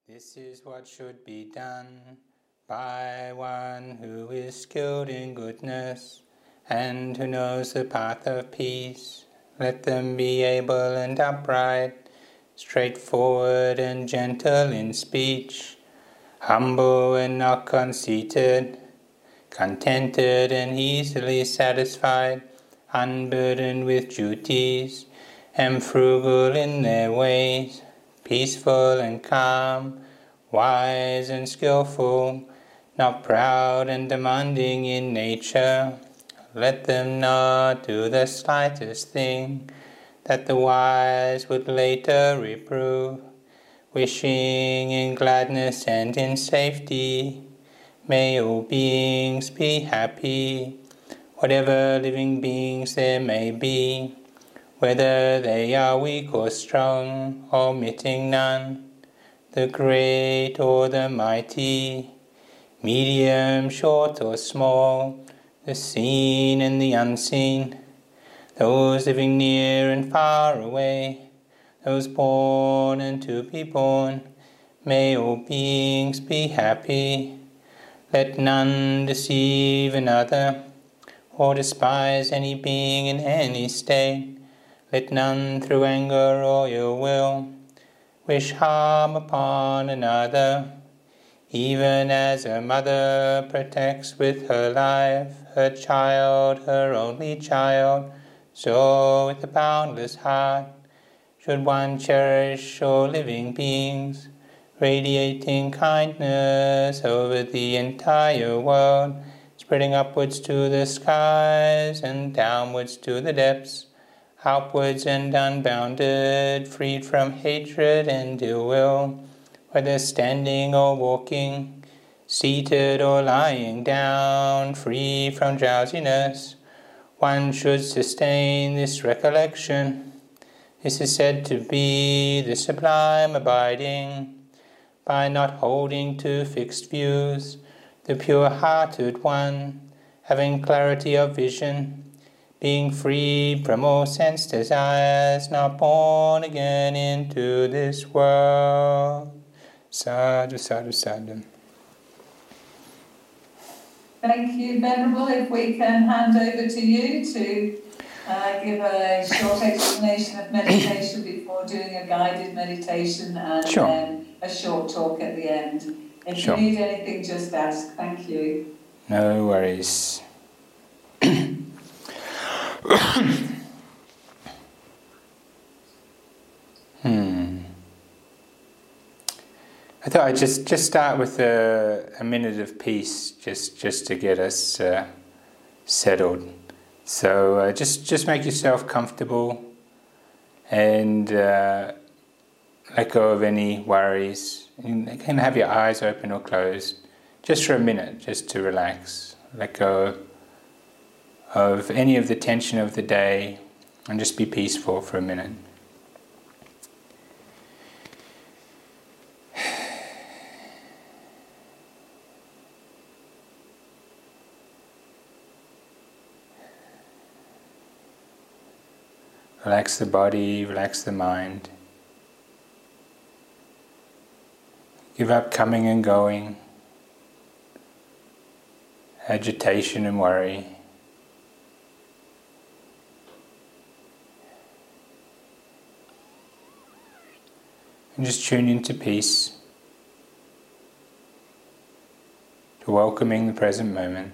This is what should be done by one who is skilled in goodness and who knows the path of peace. Let them be able and upright, straightforward and gentle in speech, humble and not conceited, contented and easily satisfied, unburdened with duties, and frugal in their ways, peaceful and calm, wise and skillful, not proud and demanding in nature. Let them not do the slightest thing that the wise would later reprove, wishing in gladness and in safety. May all beings be happy, whatever living beings there may be, whether they are weak or strong, omitting none, the great or the mighty, medium, short or small, the seen and the unseen, those living near and far away, those born and to be born. May all beings be happy. Let none deceive another, or despise any being in any state. Let none through anger or ill will wish harm upon another. Even as a mother protects with her life her child, her only child, so with a boundless heart should one cherish all living beings, radiating kindness over the entire world, spreading upwards to the skies and downwards to the depths, outwards and unbounded, freed from hatred and ill will, whether standing or walking, seated or lying down, free from drowsiness. One should sustain this recollection. This is said to be the sublime abiding, by not holding to fixed views, the pure-hearted one, having clarity of vision, being freed from all sense desires, not born again into this world. Sadhu, sadhu, sadhu. Thank you, Venerable. If we can hand over to you to give a short explanation of meditation before doing a guided meditation and then a short talk at the end. If you need anything, just ask. Thank you. No worries. I thought I'd just start with a minute of peace, just to get us settled. So just make yourself comfortable and let go of any worries. You can have your eyes open or closed, just for a minute, just to relax. Let go of any of the tension of the day and just be peaceful for a minute. Relax the body, relax the mind. Give up coming and going, agitation and worry. And just tune into peace, to welcoming the present moment.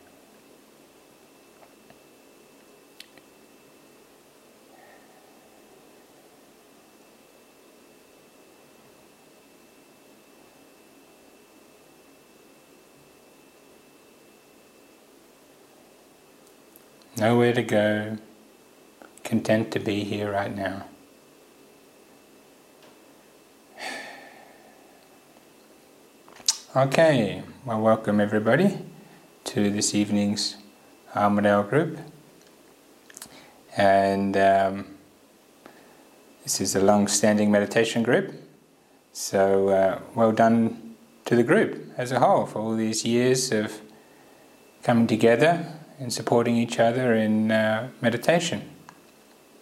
Nowhere to go, content to be here right now. Okay, well, welcome everybody to this evening's Armadale group. And this is a long-standing meditation group. So well done to the group as a whole for all these years of coming together and supporting each other in meditation.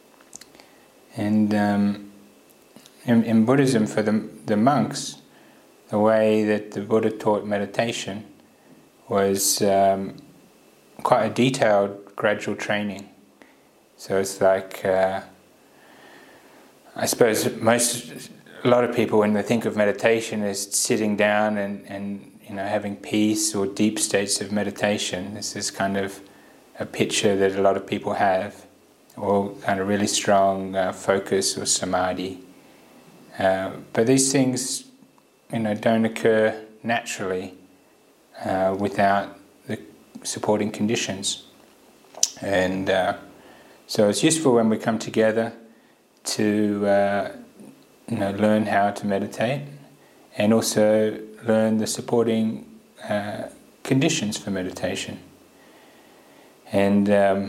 And in Buddhism, for the monks, the way that the Buddha taught meditation was quite a detailed, gradual training. So it's like, I suppose a lot of people, when they think of meditation, is sitting down and having peace or deep states of meditation. This is kind of a picture that a lot of people have, or kind of really strong focus or samadhi. But these things, don't occur naturally without the supporting conditions. And so it's useful when we come together to learn how to meditate, and also learn the supporting conditions for meditation. And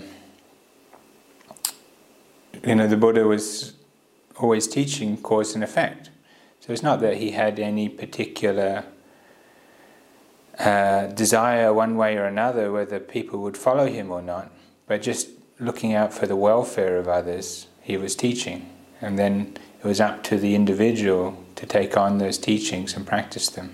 the Buddha was always teaching cause and effect. So it's not that he had any particular desire one way or another whether people would follow him or not, but just looking out for the welfare of others, he was teaching. And then it was up to the individual to take on those teachings and practice them.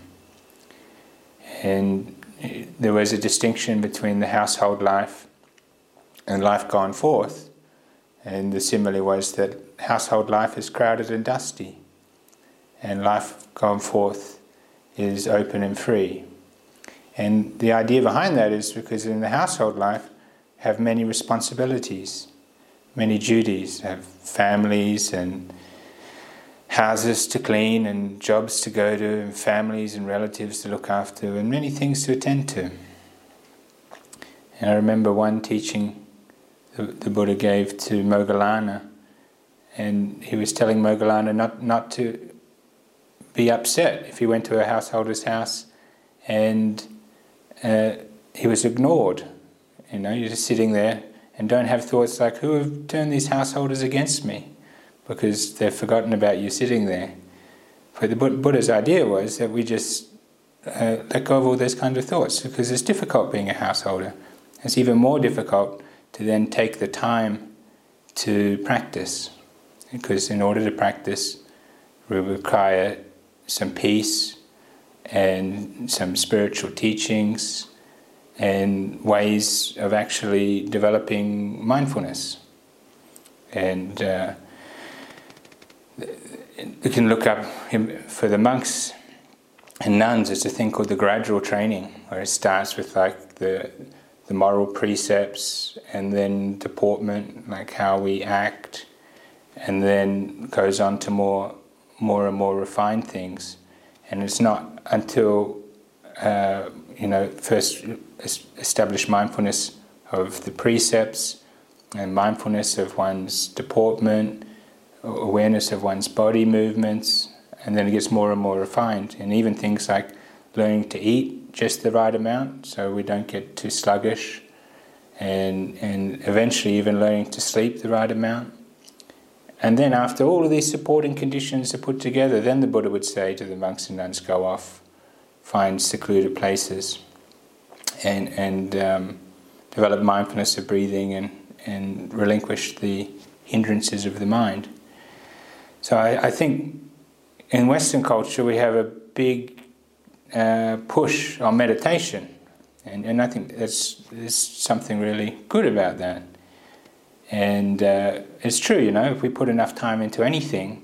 And there was a distinction between the household life and life gone forth. And the simile was that household life is crowded and dusty, and life gone forth is open and free. And the idea behind that is because in the household life have many responsibilities, many duties, have families and houses to clean and jobs to go to and families and relatives to look after and many things to attend to. And I remember one teaching the Buddha gave to Moggallana, and he was telling Moggallana not to be upset if he went to a householder's house and he was ignored. You're just sitting there and don't have thoughts like, who have turned these householders against me? Because they've forgotten about you sitting there. But the Buddha's idea was that we just let go of all those kind of thoughts, because it's difficult being a householder. It's even more difficult to then take the time to practice, because in order to practice we require some peace and some spiritual teachings and ways of actually developing mindfulness. And we can look up for the monks and nuns. There's a thing called the gradual training, where it starts with like the moral precepts, and then deportment, like how we act, and then goes on to more and more refined things. And it's not until first establish mindfulness of the precepts and mindfulness of one's deportment, awareness of one's body movements, and then it gets more and more refined. And even things like learning to eat just the right amount so we don't get too sluggish, and eventually even learning to sleep the right amount. And then after all of these supporting conditions are put together, then the Buddha would say to the monks and nuns, go off, find secluded places, and develop mindfulness of breathing and relinquish the hindrances of the mind. So I think in Western culture we have a big push on meditation, and I think there's something really good about that. And it's true, if we put enough time into anything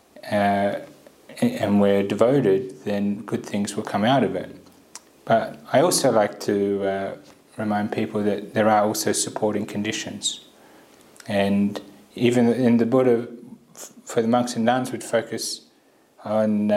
and we're devoted, then good things will come out of it. But I also like to remind people that there are also supporting conditions. And even in the Buddha, for the monks and nuns, would focus on,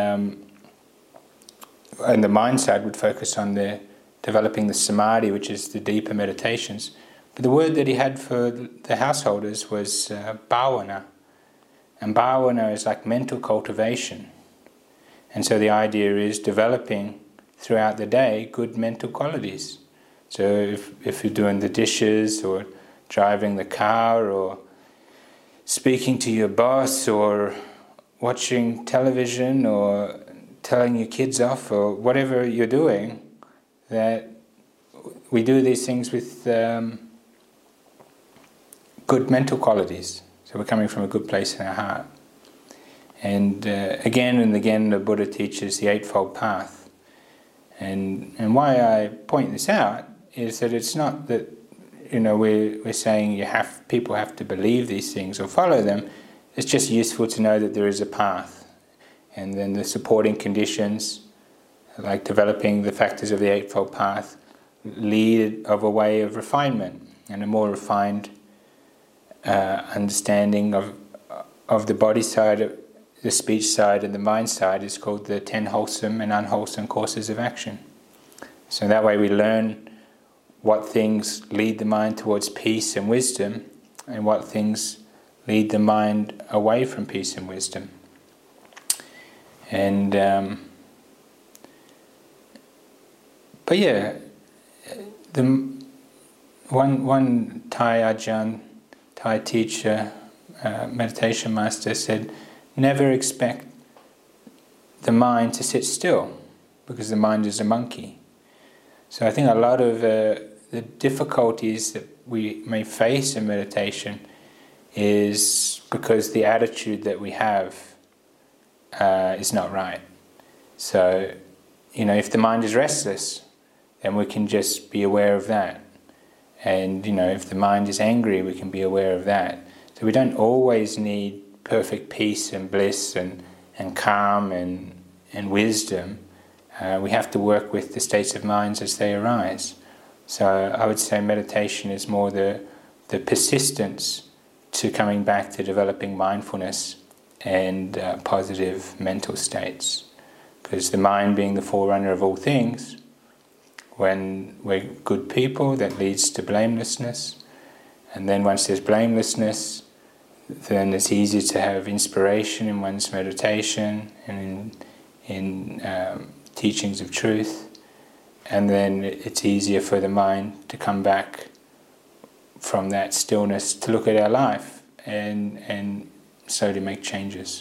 and the mind side would focus on developing the samadhi, which is the deeper meditations. But the word that he had for the householders was bhavana. And bhavana is like mental cultivation. And so the idea is developing throughout the day good mental qualities. So if you're doing the dishes or driving the car or speaking to your boss or watching television or telling your kids off or whatever you're doing, that we do these things with good mental qualities. So we're coming from a good place in our heart. And again and again the Buddha teaches the Eightfold Path. And why I point this out is that it's not that we're saying people have to believe these things or follow them. It's just useful to know that there is a path. And then the supporting conditions, like developing the factors of the Eightfold Path, lead of a way of refinement and a more refined understanding of the body side, the speech side, and the mind side is called the 10 wholesome and unwholesome courses of action. So that way we learn what things lead the mind towards peace and wisdom, and what things lead the mind away from peace and wisdom. And but yeah, the one Thai Ajahn, Thai teacher, meditation master said, never expect the mind to sit still, because the mind is a monkey. So I think a lot of the difficulties that we may face in meditation is because the attitude that we have is not right. So, if the mind is restless, then we can just be aware of that. And, if the mind is angry, we can be aware of that. So we don't always need perfect peace and bliss and calm and wisdom. We have to work with the states of minds as they arise. So I would say meditation is more the persistence to coming back to developing mindfulness and positive mental states. Because the mind being the forerunner of all things, when we're good people, that leads to blamelessness. And then once there's blamelessness, then it's easy to have inspiration in one's meditation and in teachings of truth. And then it's easier for the mind to come back from that stillness to look at our life and slowly make changes.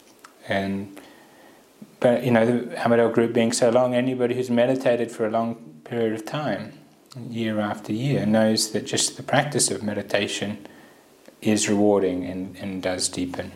But the Hamadel group being so long, anybody who's meditated for a long period of time, year after year, knows that just the practice of meditation is rewarding and does deepen.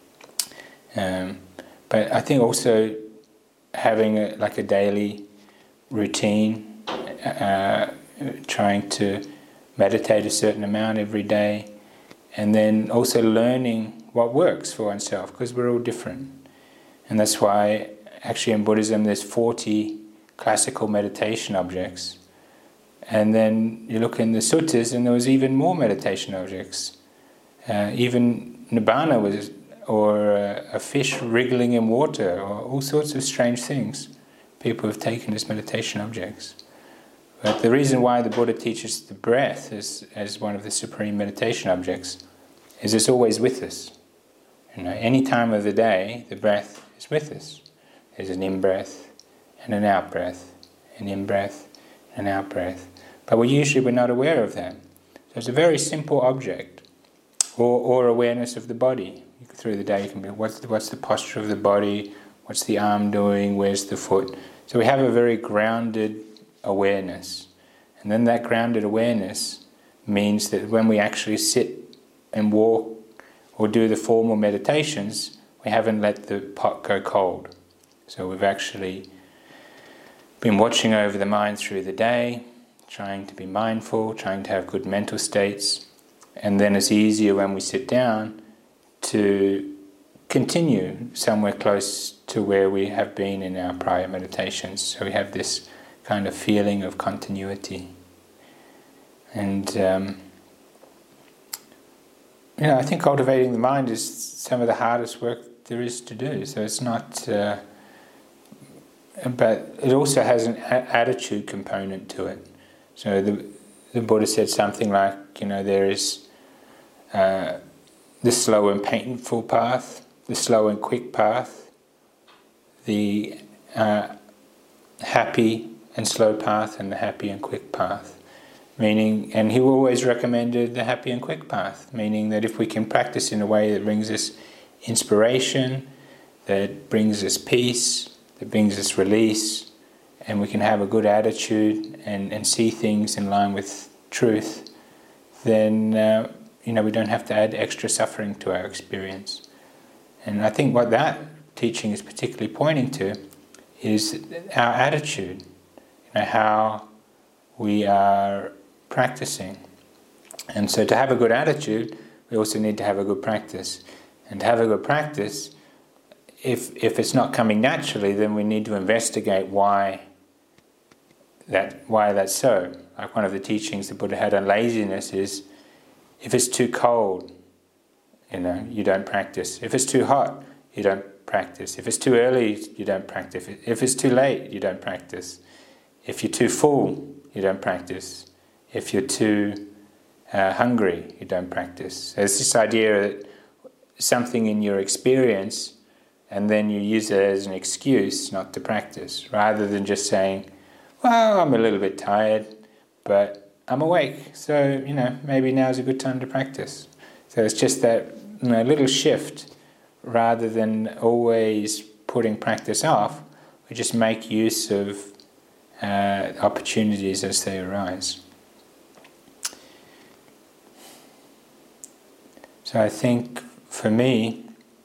But I think also having a daily routine, trying to meditate a certain amount every day, and then also learning what works for oneself, because we're all different. And that's why actually in Buddhism there's 40 classical meditation objects. And then you look in the suttas and there was even more meditation objects. Even Nibbana was, or a fish wriggling in water, or all sorts of strange things people have taken as meditation objects. But the reason why the Buddha teaches the breath as one of the supreme meditation objects is it's always with us. Any time of the day, the breath is with us. There's an in-breath and an out-breath, an in-breath and an out-breath. But we're not aware of that. So it's a very simple object, or awareness of the body. Through the day you can be, what's the posture of the body, what's the arm doing, where's the foot. So we have a very grounded awareness. And then that grounded awareness means that when we actually sit and walk or do the formal meditations, we haven't let the pot go cold. So we've actually been watching over the mind through the day, trying to be mindful, trying to have good mental states, and then it's easier when we sit down to continue somewhere close to where we have been in our prior meditations. So we have this kind of feeling of continuity. And I think cultivating the mind is some of the hardest work there is to do. So it's not, but it also has an attitude component to it. So the Buddha said something like, there is the slow and painful path, the slow and quick path, the happy and slow path, and the happy and quick path. Meaning, and he always recommended the happy and quick path, meaning that if we can practice in a way that brings us inspiration, that brings us peace, that brings us release, and we can have a good attitude and see things in line with truth, then we don't have to add extra suffering to our experience. And I think what that teaching is particularly pointing to is our attitude, how we are practicing. And so to have a good attitude, we also need to have a good practice. And to have a good practice, if it's not coming naturally, then we need to investigate why that's so. Like one of the teachings the Buddha had on laziness is, if it's too cold, you don't practice. If it's too hot, you don't practice. If it's too early, you don't practice. If it's too late, you don't practice. If you're too full, you don't practice. If you're too hungry, you don't practice. There's this idea that something in your experience, and then you use it as an excuse not to practice, rather than just saying, well, I'm a little bit tired, but I'm awake, so maybe now's a good time to practice. So it's just that little shift, rather than always putting practice off, we just make use of opportunities as they arise. So I think for me,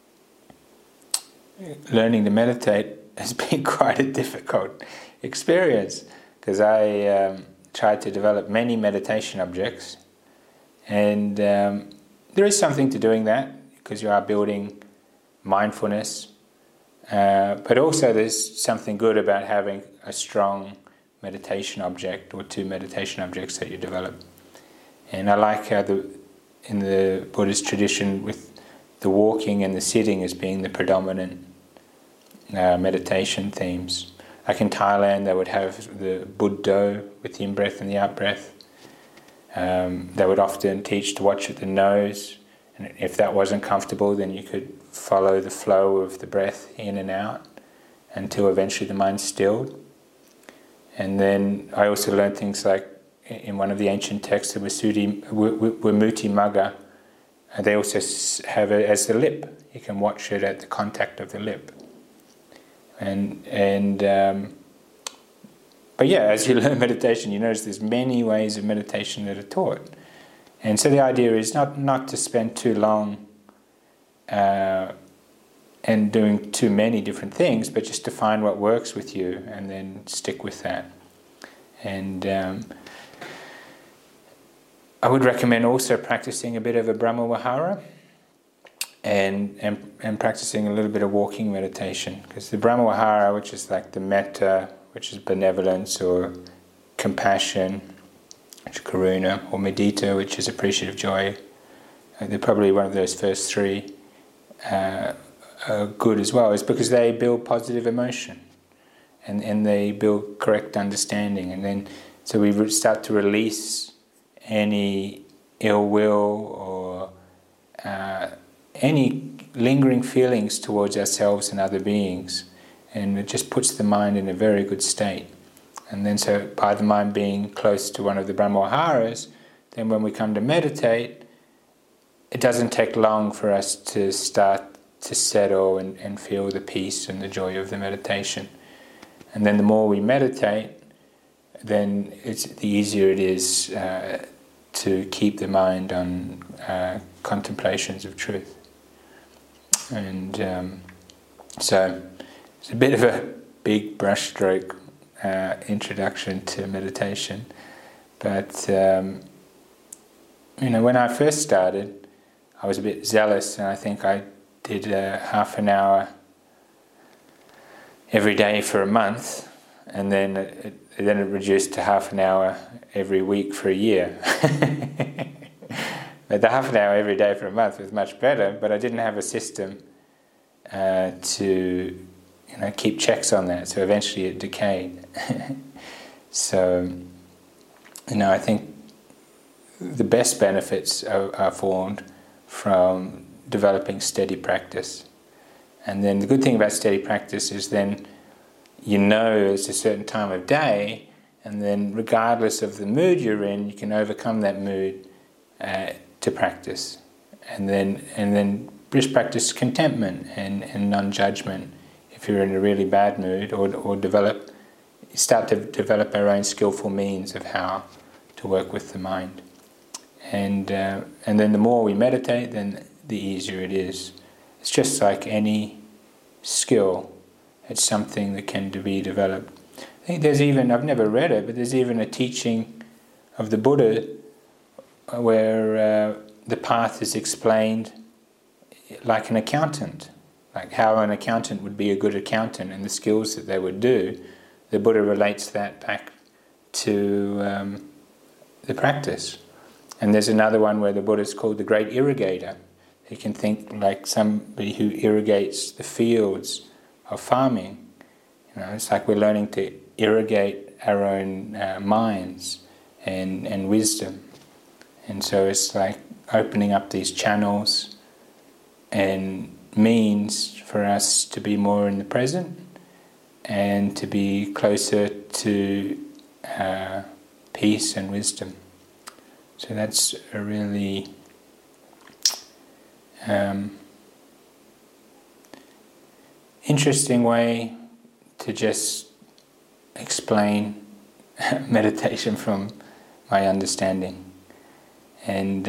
learning to meditate has been quite a difficult experience, because I tried to develop many meditation objects, and there is something to doing that, because you are building mindfulness, but also there's something good about having a strong meditation object or two meditation objects that you develop. And I like how in the Buddhist tradition, with the walking and the sitting as being the predominant meditation themes. Like in Thailand, they would have the Buddho with the in-breath and the out-breath. They would often teach to watch at the nose, and if that wasn't comfortable, then you could follow the flow of the breath in and out until eventually the mind's stilled. And then I also learned things like, in one of the ancient texts, the Vimutti Magga, they also have it as the lip. You can watch it at the contact of the lip. But yeah, as you learn meditation, you notice there's many ways of meditation that are taught. And so the idea is not to spend too long and doing too many different things, but just to find what works with you and then stick with that. And I would recommend also practicing a bit of a Brahma Vihara and practicing a little bit of walking meditation, because the Brahma Vihara, which is like the metta, which is benevolence or compassion, which is karuna, or mudita, which is appreciative joy, they're probably one of those first three are good as well, is because they build positive emotion and they build correct understanding, and then so we start to release any ill will or any lingering feelings towards ourselves and other beings, and it just puts the mind in a very good state. And then so by the mind being close to one of the Brahma Viharas, then when we come to meditate, it doesn't take long for us to start to settle and feel the peace and the joy of the meditation. And then the more we meditate, then the easier it is to keep the mind on contemplations of truth. And so it's a bit of a big brushstroke introduction to meditation, but when I first started, I was a bit zealous, and I think I did half an hour every day for a month, and then it reduced to half an hour every week for a year. But the half an hour every day for a month was much better, but I didn't have a system to keep checks on that, so eventually it decayed. So, I think the best benefits are formed from developing steady practice. And then the good thing about steady practice is then it's a certain time of day, and then regardless of the mood you're in, you can overcome that mood to practice. And then just practice contentment and non-judgment if you're in a really bad mood, or start to develop our own skillful means of how to work with the mind. And then the more we meditate, then the easier it is, It's just like any skill. It's something that can be developed. I think there's even, I've never read it, but there's even a teaching of the Buddha where the path is explained like an accountant, like how an accountant would be a good accountant and the skills that they would do. The Buddha relates that back to the practice. And there's another one where the Buddha is called the great irrigator. You can think like somebody who irrigates the fields of farming. It's like we're learning to irrigate our own minds and wisdom. And so it's like opening up these channels and means for us to be more in the present and to be closer to peace and wisdom. So that's a really interesting way to just explain meditation from my understanding. And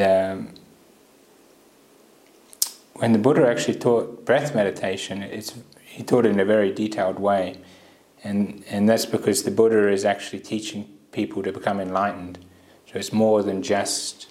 when the Buddha actually taught breath meditation, he taught it in a very detailed way. And that's because the Buddha is actually teaching people to become enlightened. So it's more than just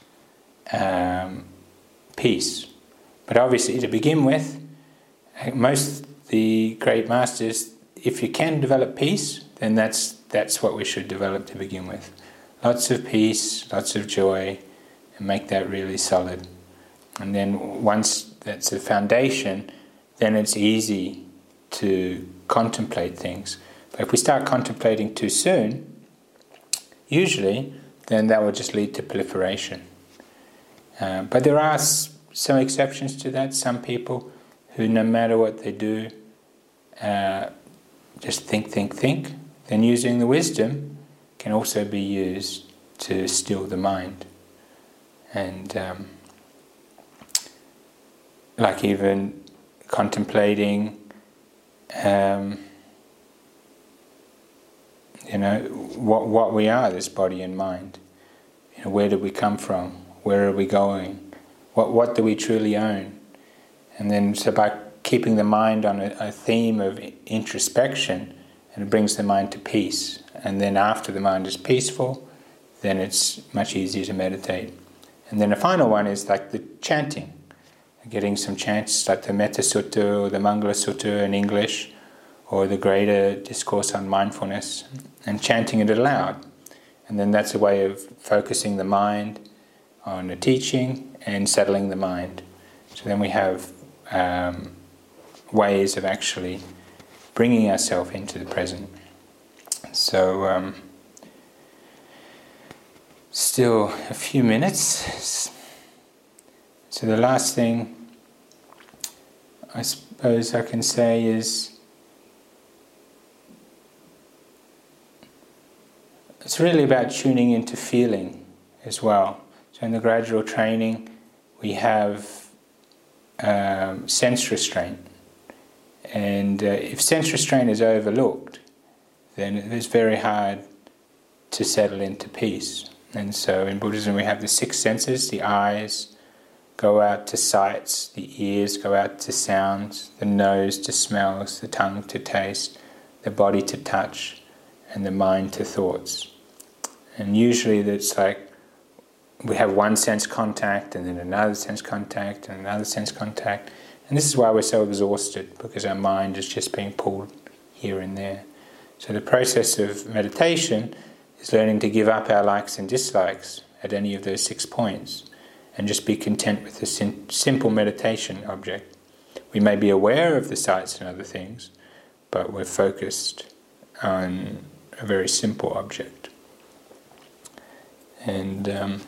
peace. But obviously, to begin with, most the great masters, if you can develop peace, then that's what we should develop to begin with. Lots of peace, lots of joy, and make that really solid. And then once that's a foundation, then it's easy to contemplate things. But if we start contemplating too soon, usually, then that will just lead to proliferation. But there are some exceptions to that. Some people who, no matter what they do, just think. Then using the wisdom can also be used to still the mind. And like even contemplating, what we are, this body and mind. Where did we come from? Where are we going? What do we truly own? And then so by keeping the mind on a theme of introspection, and it brings the mind to peace. And then after the mind is peaceful, then it's much easier to meditate. And then the final one is like the chanting. Getting some chants like the Metta Sutta or the Mangala Sutta in English, or the greater discourse on mindfulness, and chanting it aloud. And then that's a way of focusing the mind on the teaching and settling the mind. So then we have ways of actually bringing ourselves into the present. So still a few minutes. So the last thing I suppose I can say is it's really about tuning into feeling as well. So in the gradual training we have sense restraint. And if sense restraint is overlooked, then it is very hard to settle into peace. And so in Buddhism we have the six senses, the eyes go out to sights, the ears go out to sounds, the nose to smells, the tongue to taste, the body to touch, and the mind to thoughts. And usually it's like we have one sense contact and then another sense contact and another sense contact. And this is why we're so exhausted, because our mind is just being pulled here and there. So the process of meditation is learning to give up our likes and dislikes at any of those 6 points and just be content with the simple meditation object. We may be aware of the sights and other things, but we're focused on a very simple object. And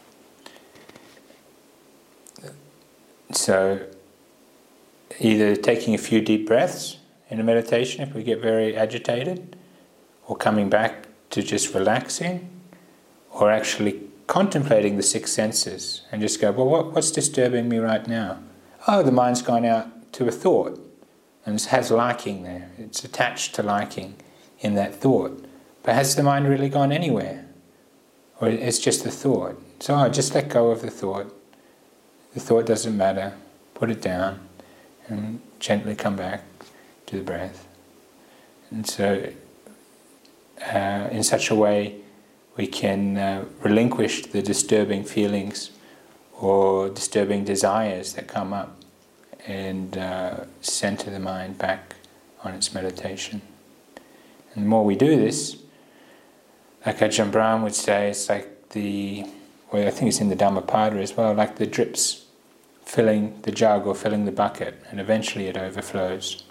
so either taking a few deep breaths in a meditation if we get very agitated, or coming back to just relaxing, or actually contemplating the 6 senses and just go, well, what's disturbing me right now? Oh, the mind's gone out to a thought and it has liking there. It's attached to liking in that thought. But has the mind really gone anywhere? Or it's just a thought? So just let go of the thought. The thought doesn't matter. Put it down. and gently come back to the breath. And so in such a way we can relinquish the disturbing feelings or disturbing desires that come up and center the mind back on its meditation. And the more we do this, like Ajahn Brahm would say, it's like I think it's in the Dhammapada as well, like the drips filling the jug or filling the bucket, and eventually it overflows.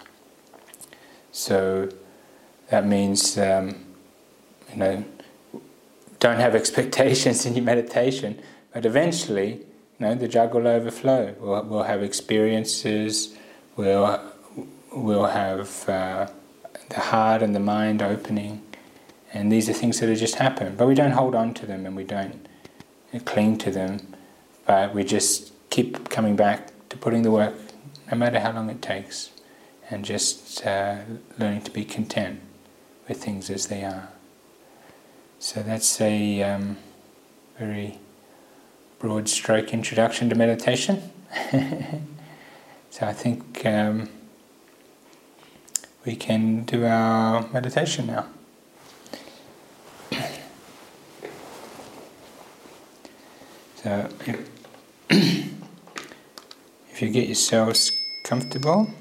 So that means, don't have expectations in your meditation, but eventually, the jug will overflow. We'll have experiences. We'll have the heart and the mind opening, and these are things that have just happened. But we don't hold on to them, and we don't cling to them. But we just keep coming back to putting the work, no matter how long it takes, and just learning to be content with things as they are. So that's a very broad stroke introduction to meditation. So I think we can do our meditation now. So if you get yourselves comfortable,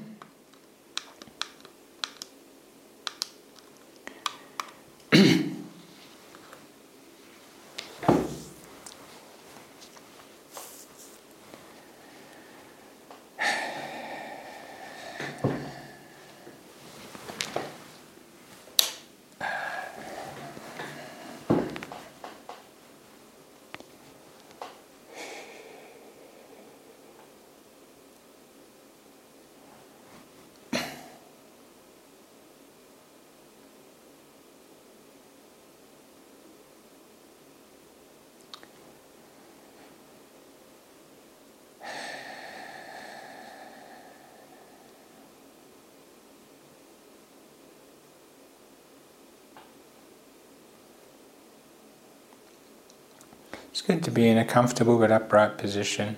it's good to be in a comfortable but upright position.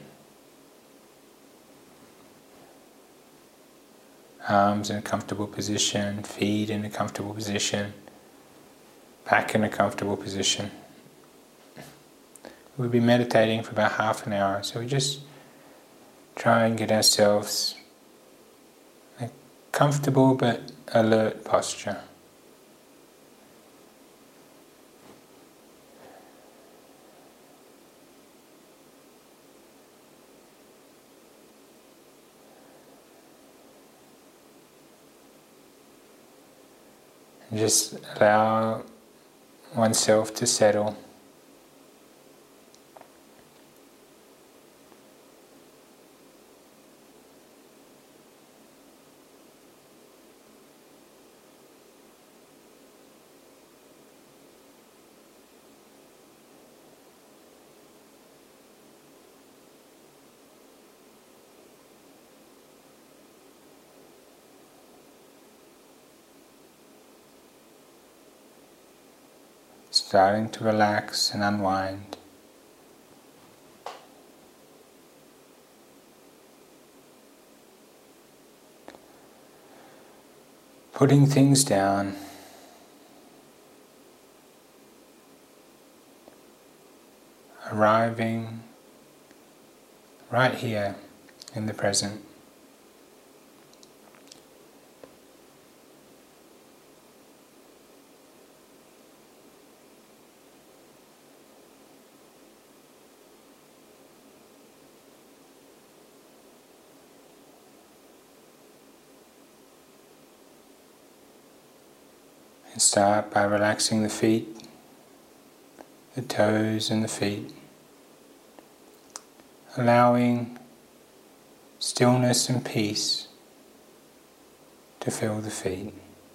Arms in a comfortable position, feet in a comfortable position, back in a comfortable position. We'll be meditating for about half an hour, so we just try and get ourselves a comfortable but alert posture. Just allow oneself to settle. Starting to relax and unwind. Putting things down. Arriving right here in the present. And start by relaxing the feet, the toes and the feet, allowing stillness and peace to fill the feet.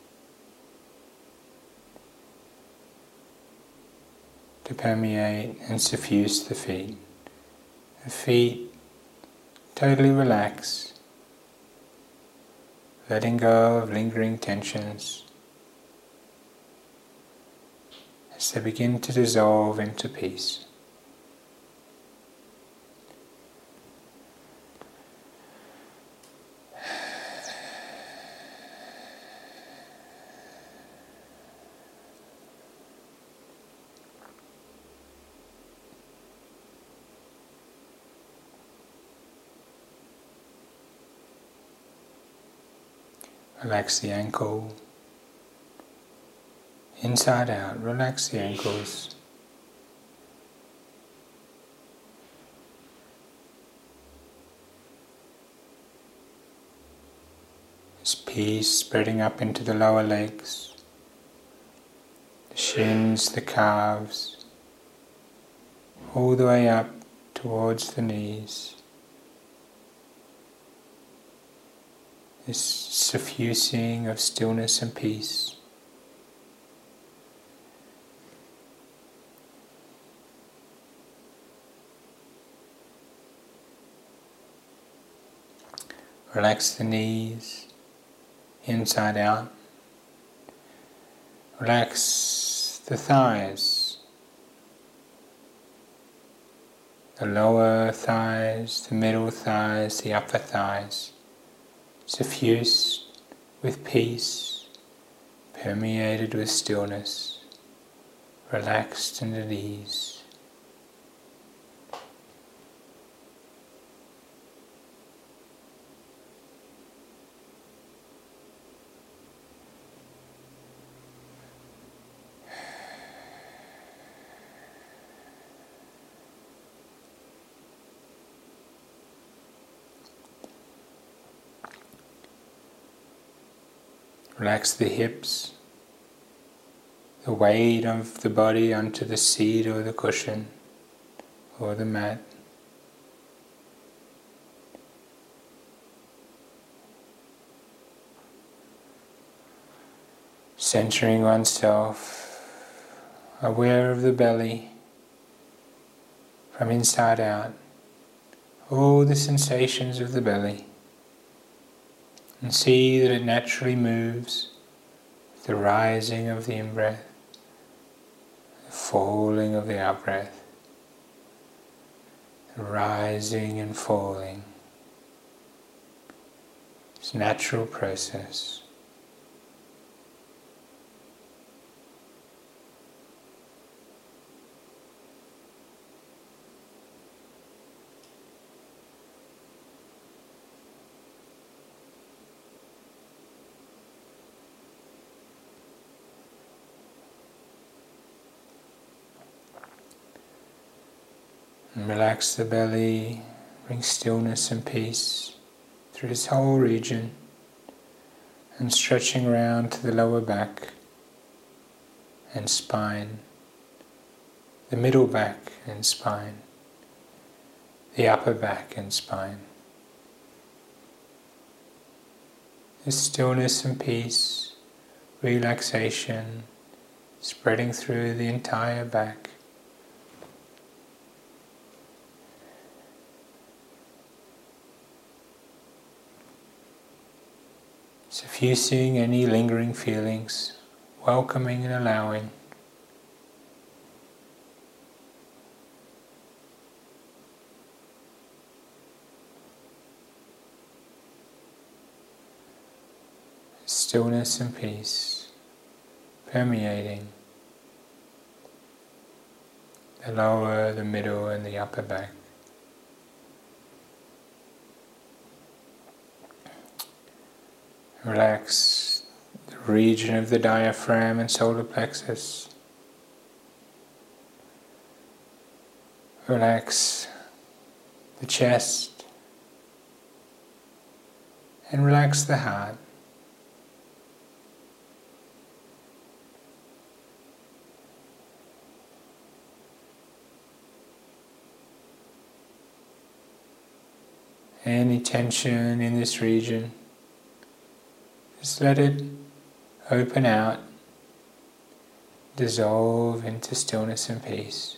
To permeate and suffuse the feet. The feet totally relax, letting go of lingering tensions as they begin to dissolve into peace. Relax the ankle. Inside out, relax the ankles. This peace spreading up into the lower legs, the shins, the calves, all the way up towards the knees. This suffusing of stillness and peace. Relax the knees, inside out. Relax the thighs, the lower thighs, the middle thighs, the upper thighs. Suffused with peace, permeated with stillness, relaxed and at ease. Relax the hips, the weight of the body onto the seat or the cushion or the mat. Centering oneself, aware of the belly from inside out, all the sensations of the belly. And see that it naturally moves with the rising of the in-breath, the falling of the out-breath, the rising and falling. It's a natural process. And relax the belly, bring stillness and peace through this whole region, and stretching around to the lower back and spine, the middle back and spine, the upper back and spine. This stillness and peace, relaxation, spreading through the entire back. Suffusing any lingering feelings, welcoming and allowing. Stillness and peace permeating the lower, the middle and the upper back. Relax the region of the diaphragm and solar plexus. Relax the chest and relax the heart. Any tension in this region, just let it open out, dissolve into stillness and peace.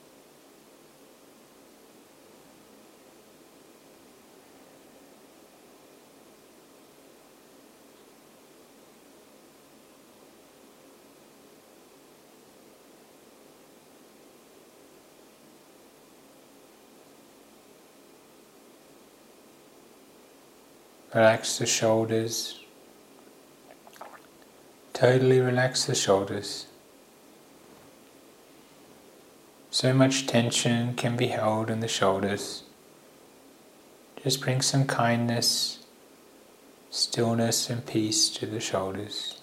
Relax the shoulders. Totally relax the shoulders. So much tension can be held in the shoulders. Just bring some kindness, stillness and peace to the shoulders.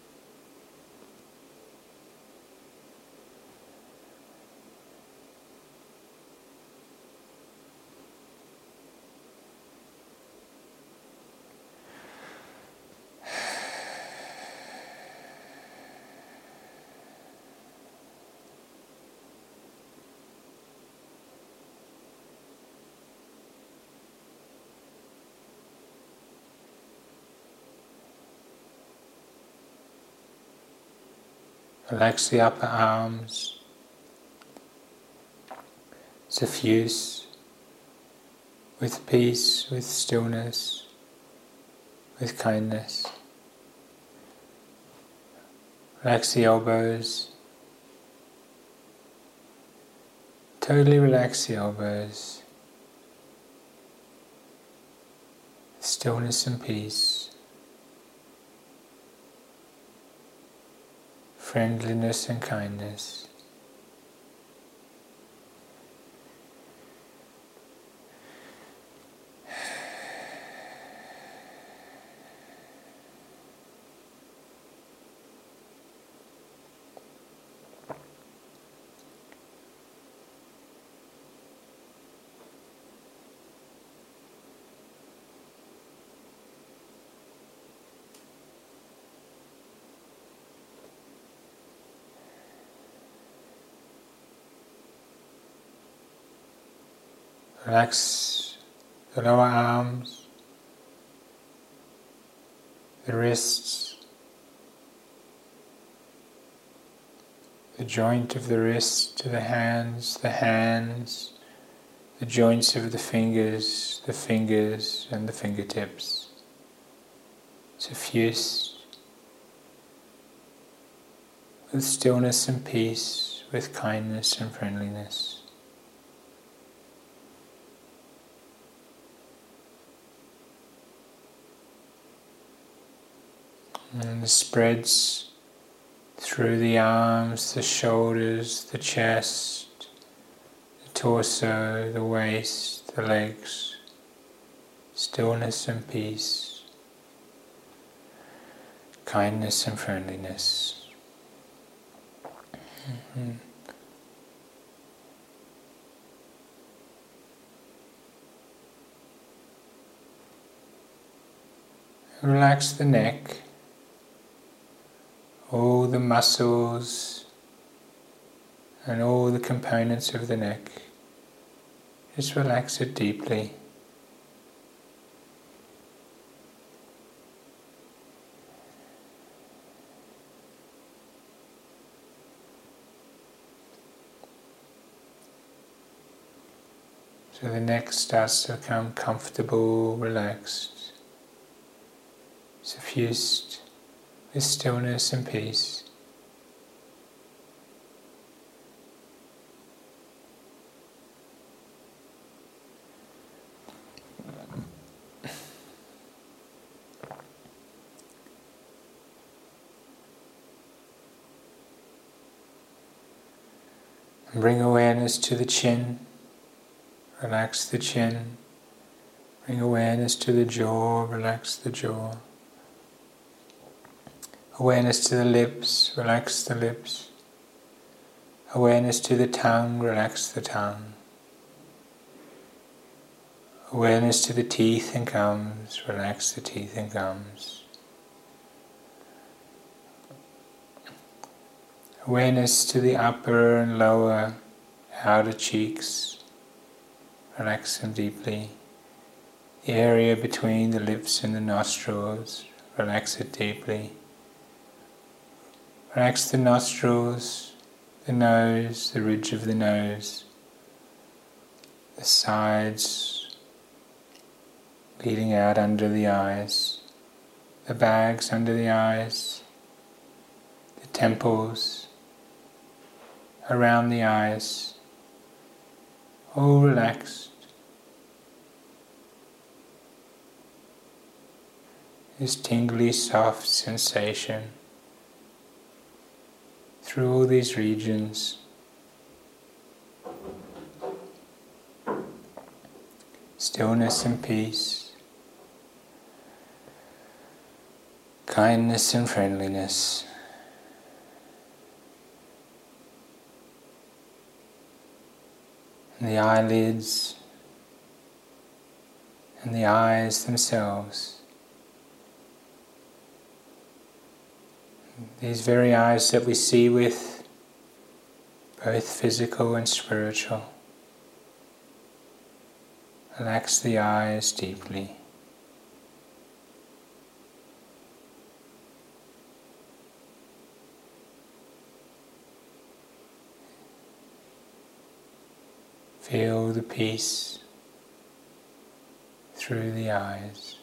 Relax the upper arms, suffuse with peace, with stillness, with kindness. Relax the elbows, totally relax the elbows, stillness and peace. Friendliness and kindness. Relax the lower arms, the wrists, the joint of the wrist to the hands, the joints of the fingers and the fingertips. Suffused with stillness and peace, with kindness and friendliness. And it spreads through the arms, the shoulders, the chest, the torso, the waist, the legs. Stillness and peace, kindness and friendliness. Relax the neck. All the muscles and all the components of the neck. Just relax it deeply. So the neck starts to become comfortable, relaxed, suffused with stillness and peace. And bring awareness to the chin. Relax the chin. Bring awareness to the jaw. Relax the jaw. Awareness to the lips, relax the lips. Awareness to the tongue, relax the tongue. Awareness to the teeth and gums, relax the teeth and gums. Awareness to the upper and lower outer cheeks, relax them deeply. The area between the lips and the nostrils, relax it deeply. Relax the nostrils, the nose, the ridge of the nose, the sides leading out under the eyes, the bags under the eyes, the temples, around the eyes, all relaxed. This tingly, soft sensation through all these regions. Stillness and peace. kindness and friendliness. And the eyelids and the eyes themselves. These very eyes that we see with, both physical and spiritual. Relax the eyes deeply. Feel the peace through the eyes.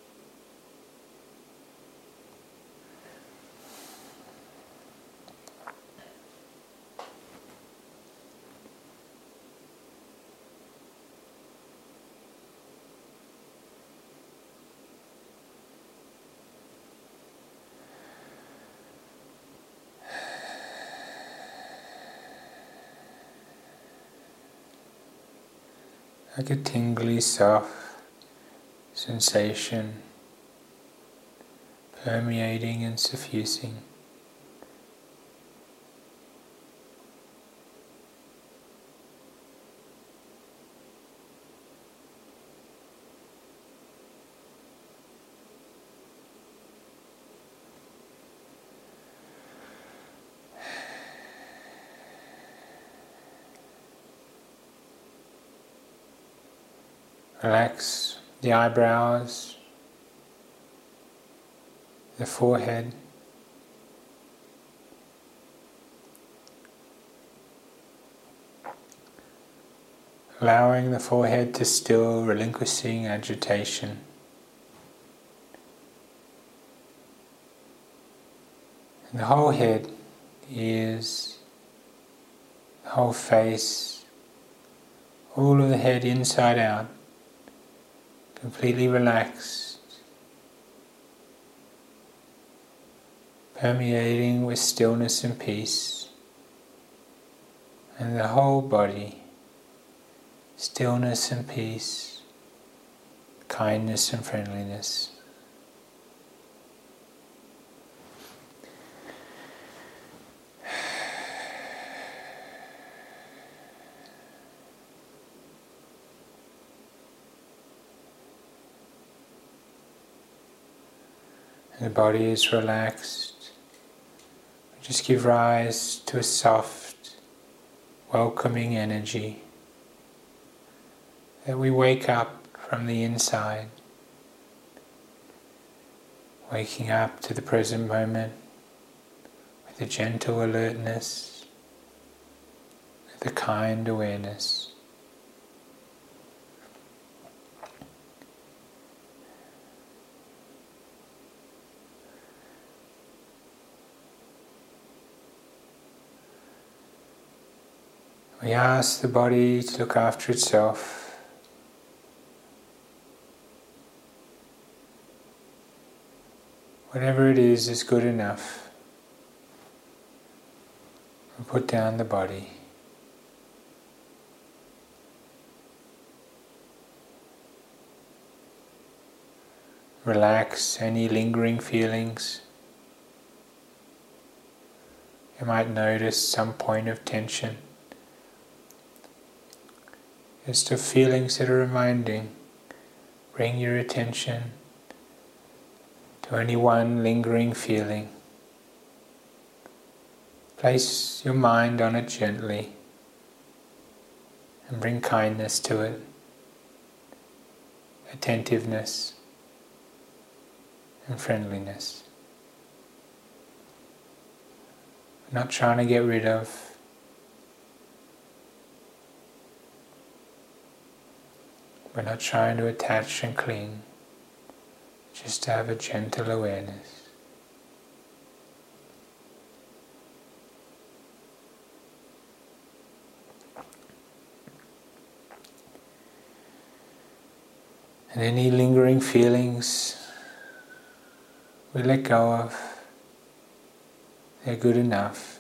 Like a tingly, soft sensation permeating and suffusing. Relax the eyebrows, the forehead, allowing the forehead to still, relinquishing agitation. And the whole head, ears, the whole face, all of the head inside out, completely relaxed, permeating with stillness and peace, and the whole body, stillness and peace, kindness and friendliness. The body is relaxed. Just give rise to a soft, welcoming energy that we wake up from the inside, waking up to the present moment with a gentle alertness, with a kind awareness. We ask the body to look after itself. Whatever it is good enough. We put down the body. Relax any lingering feelings. You might notice some point of tension. Just the feelings that are reminding, bring your attention to any one lingering feeling. Place your mind on it gently and bring kindness to it, attentiveness and friendliness. We're not trying to get rid of. We're not trying to attach and cling, just to have a gentle awareness. And any lingering feelings we let go of. They're good enough.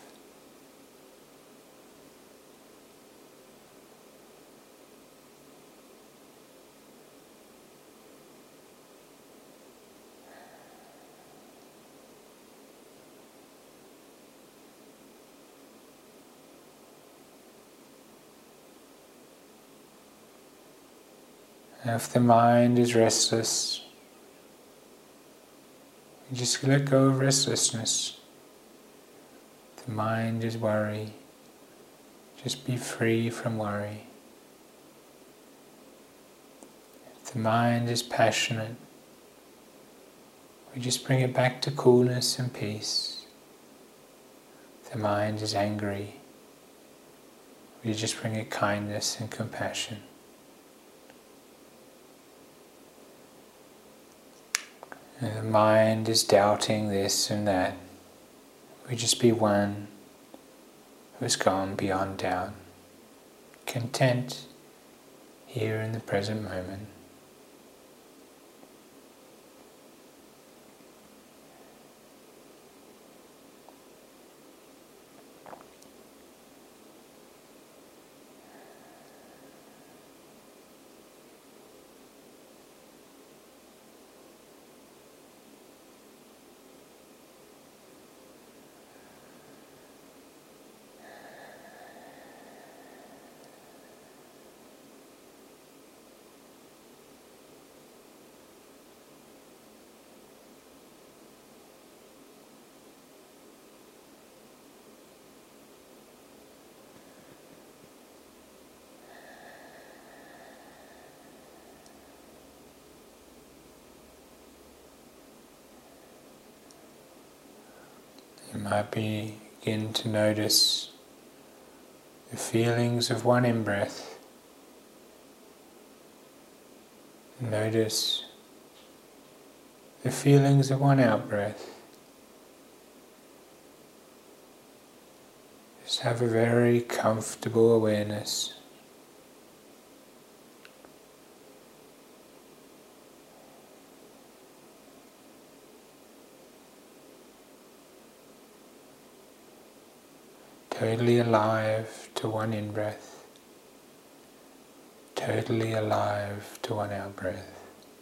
If the mind is restless, you just let go of restlessness. If the mind is worry, just be free from worry. If the mind is passionate, we just bring it back to coolness and peace. If the mind is angry, we just bring it kindness and compassion. And the mind is doubting this and that. We just be one who has gone beyond doubt, content here in the present moment. You might begin to notice the feelings of one in-breath. Notice the feelings of one out-breath. Just have a very comfortable awareness. Totally alive to one in-breath, totally alive to one out-breath.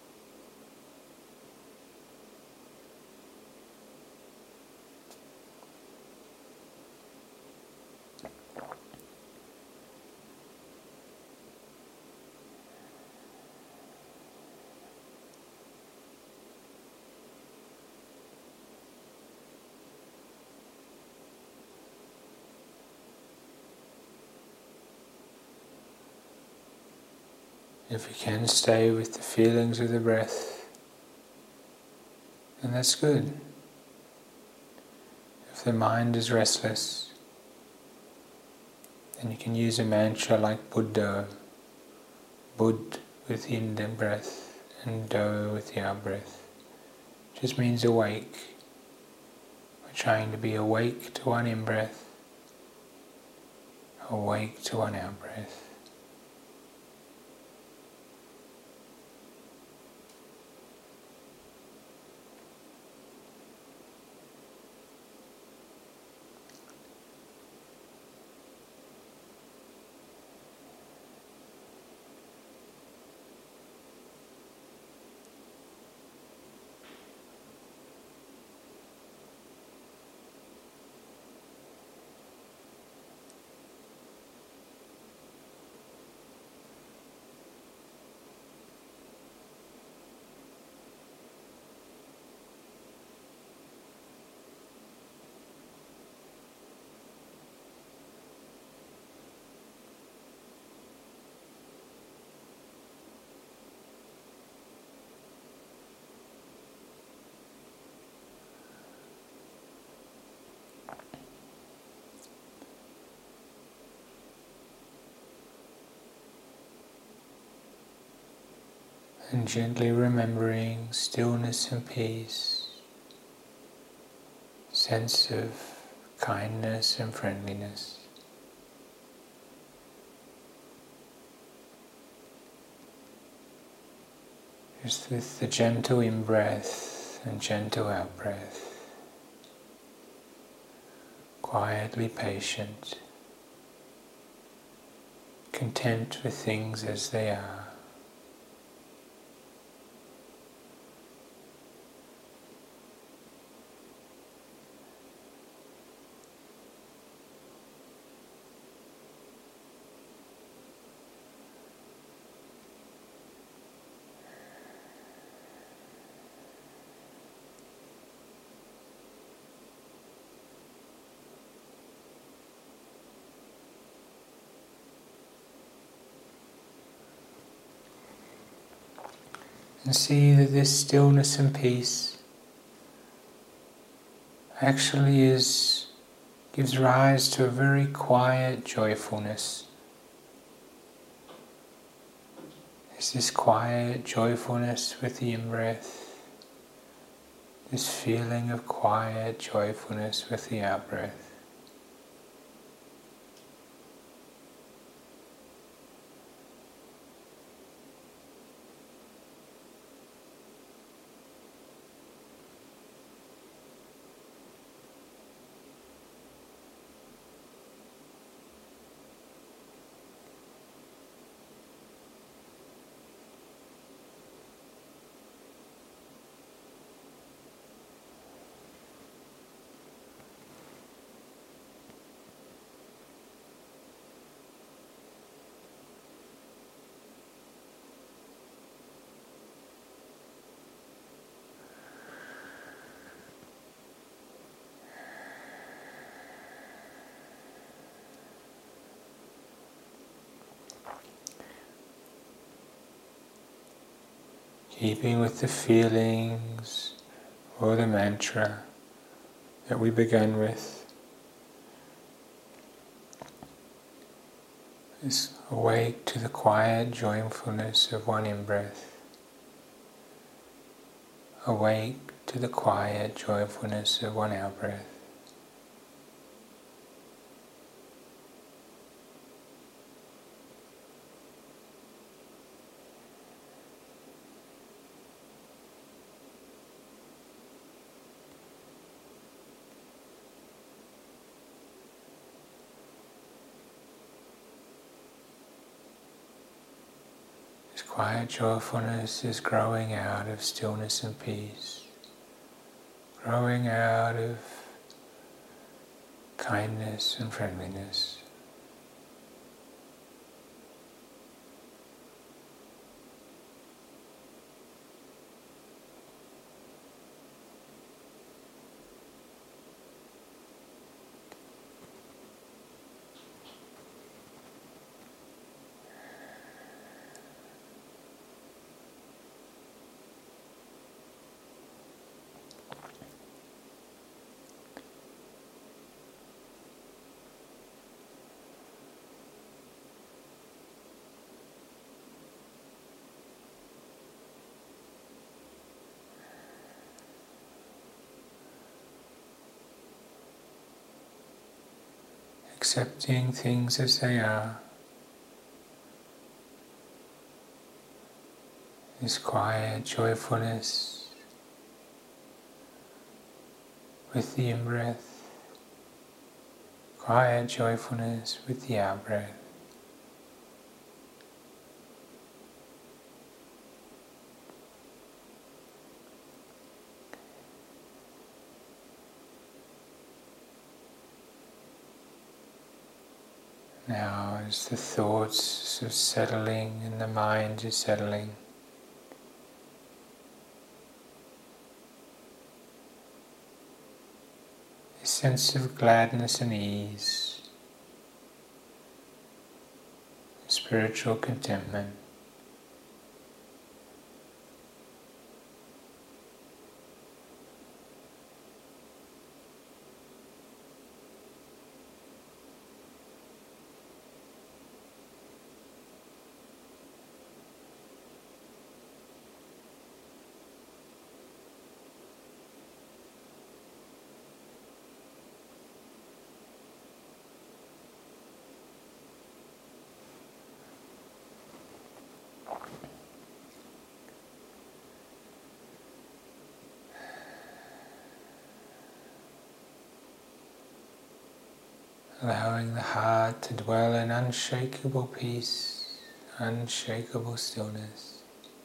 If you can stay with the feelings of the breath, then that's good. If the mind is restless, then you can use a mantra like Buddha, Bud with the in-breath and Do with the out-breath. It just means awake. We're trying to be awake to one in-breath, awake to one out-breath. And gently remembering stillness and peace, sense of kindness and friendliness. Just with the gentle in-breath and gentle out-breath, quietly patient, content with things as they are. And see that this stillness and peace actually gives rise to a very quiet joyfulness. It's this quiet joyfulness with the in-breath, this feeling of quiet joyfulness with the out-breath. Keeping with the feelings or the mantra that we began with, is awake to the quiet joyfulness of one in-breath. Awake to the quiet joyfulness of one out-breath. This quiet joyfulness is growing out of stillness and peace, growing out of kindness and friendliness. Accepting things as they are. This quiet joyfulness with the in-breath, quiet joyfulness with the out-breath. Now, as the thoughts are settling and the mind is settling, a sense of gladness and ease, spiritual contentment. Allowing the heart to dwell in unshakable peace, unshakable stillness.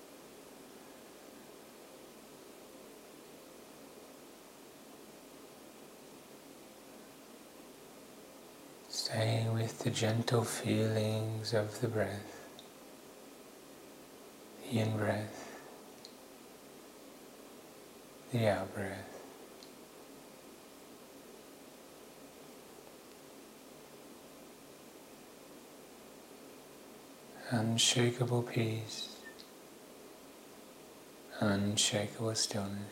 Staying with the gentle feelings of the breath, the in-breath, the out-breath. Unshakable peace, unshakable stillness.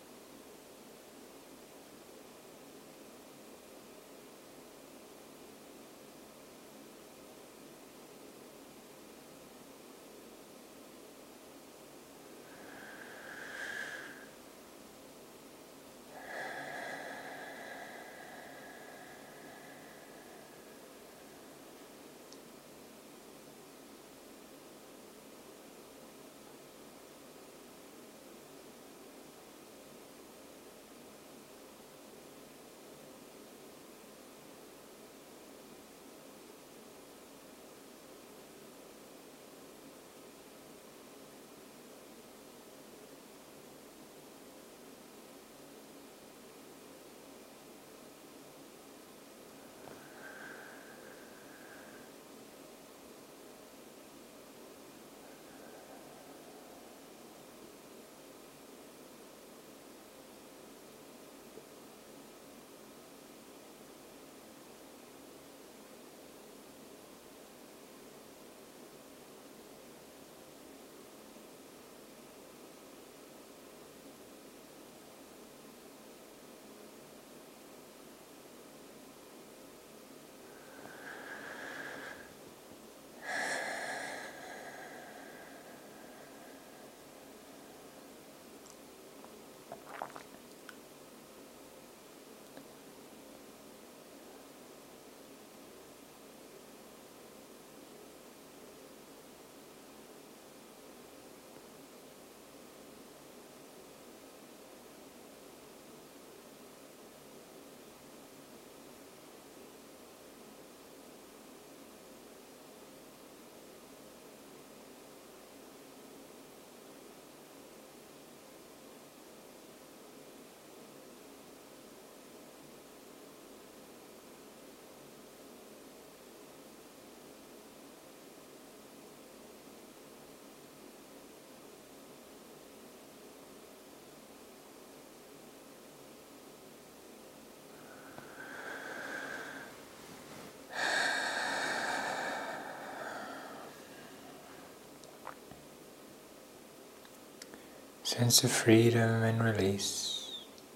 Sense of freedom and release.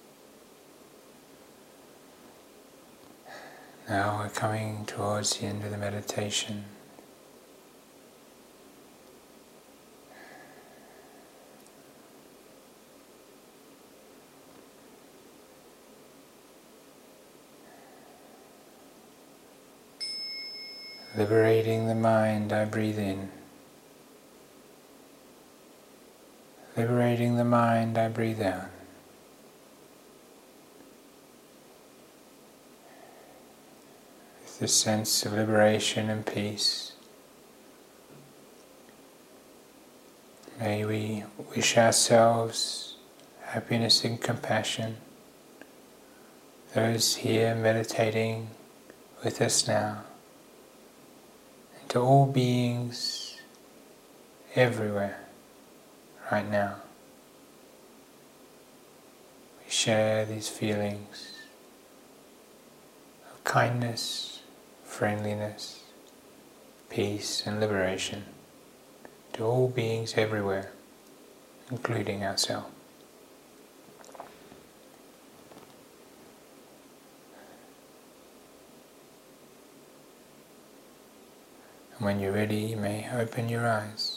Now we're coming towards the end of the meditation. Liberating the mind, I breathe in. Liberating the mind, I breathe out. With this sense of liberation and peace, may we wish ourselves happiness and compassion. Those here meditating with us now, and to all beings everywhere. Right now, we share these feelings of kindness, friendliness, peace and liberation to all beings everywhere, including ourselves. And when you're ready, you may open your eyes.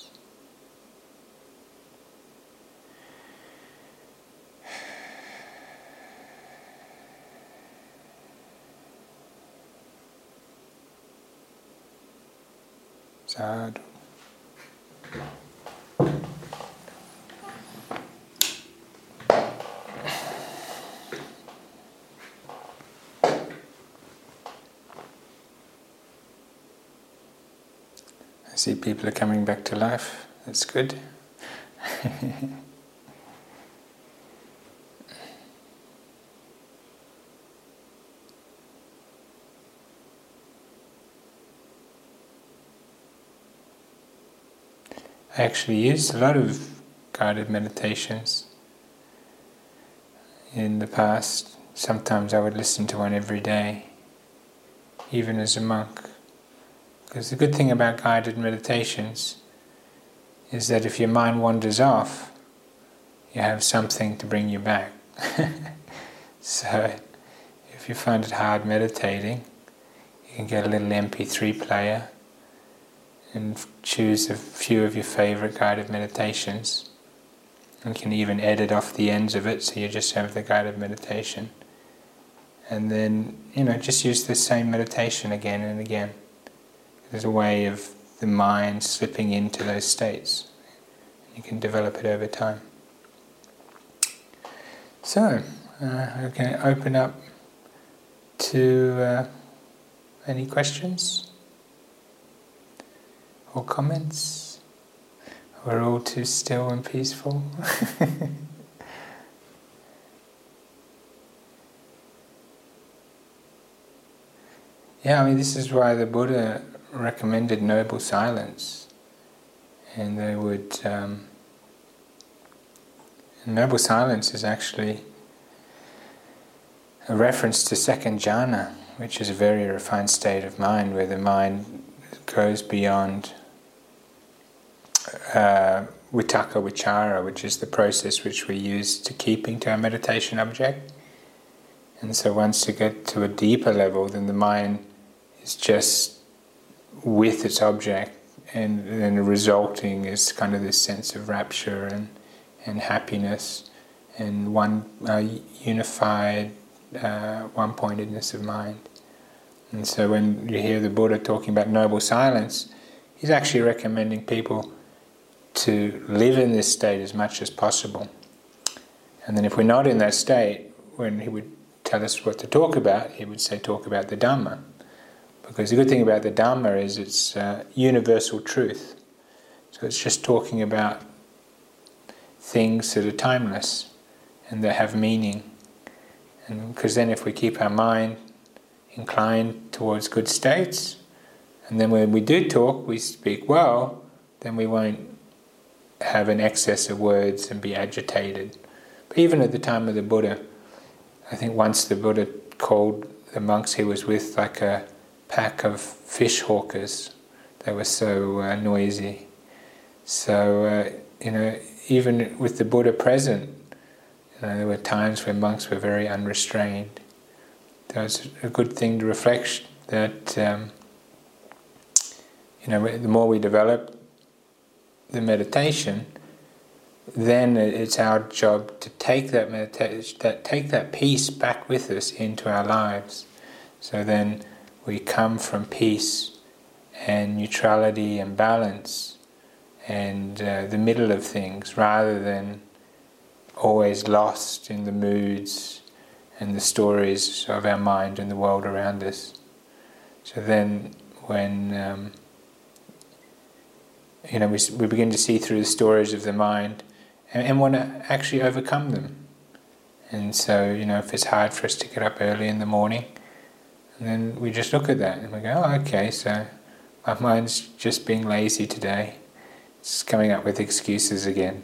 Sadhu. I see people are coming back to life. That's good. I actually used a lot of guided meditations in the past. Sometimes I would listen to one every day, even as a monk. Because the good thing about guided meditations is that if your mind wanders off, you have something to bring you back. So if you find it hard meditating, you can get a little MP3 player and choose a few of your favorite guided meditations. You can even edit off the ends of it so you just have the guided meditation. And then, just use the same meditation again and again. There's a way of the mind slipping into those states. You can develop it over time. So, I'm going to open up to any questions or comments. We're all too still and peaceful. Yeah, this is why the Buddha recommended noble silence. And they would... noble silence is actually a reference to second jhana, which is a very refined state of mind where the mind goes beyond vitakka vichara, which is the process which we use to keeping to our meditation object. And so once you get to a deeper level, then the mind is just with its object, and then the resulting is kind of this sense of rapture and happiness and one unified one-pointedness of mind. And so when you hear the Buddha talking about noble silence, he's actually recommending people to live in this state as much as possible. And then if we're not in that state, when he would tell us what to talk about, he would say talk about the Dhamma. Because the good thing about the Dhamma is it's universal truth. So it's just talking about things that are timeless and that have meaning. And because then if we keep our mind inclined towards good states, and then when we do talk, we speak well, then we won't have an excess of words and be agitated. But even at the time of the Buddha, I think once the Buddha called the monks he was with like a pack of fish hawkers. They were so noisy. So, even with the Buddha present, there were times when monks were very unrestrained. That was a good thing to reflect that, the more we develop the meditation, then it's our job to take that meditation, take that peace back with us into our lives. So then we come from peace and neutrality and balance and the middle of things, rather than always lost in the moods and the stories of our mind and the world around us. So then when we begin to see through the stories of the mind and want to actually overcome them. And so, if it's hard for us to get up early in the morning, and then we just look at that and we go, oh, okay, so my mind's just being lazy today. It's coming up with excuses again.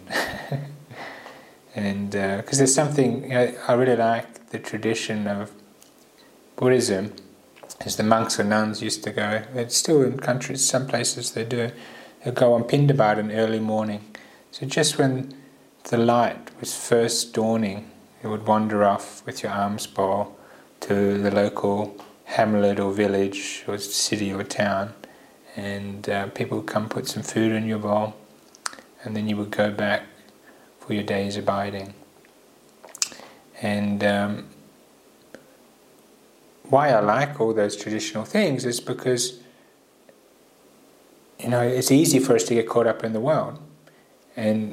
And because there's something, I really like the tradition of Buddhism, as the monks or nuns used to go. It's still in countries, some places they do. They'll go on Pindabad early morning. So just when the light was first dawning, you would wander off with your alms bowl to the local hamlet or village or city or town, and people would come put some food in your bowl, and then you would go back for your day's abiding. And why I like all those traditional things is because it's easy for us to get caught up in the world, and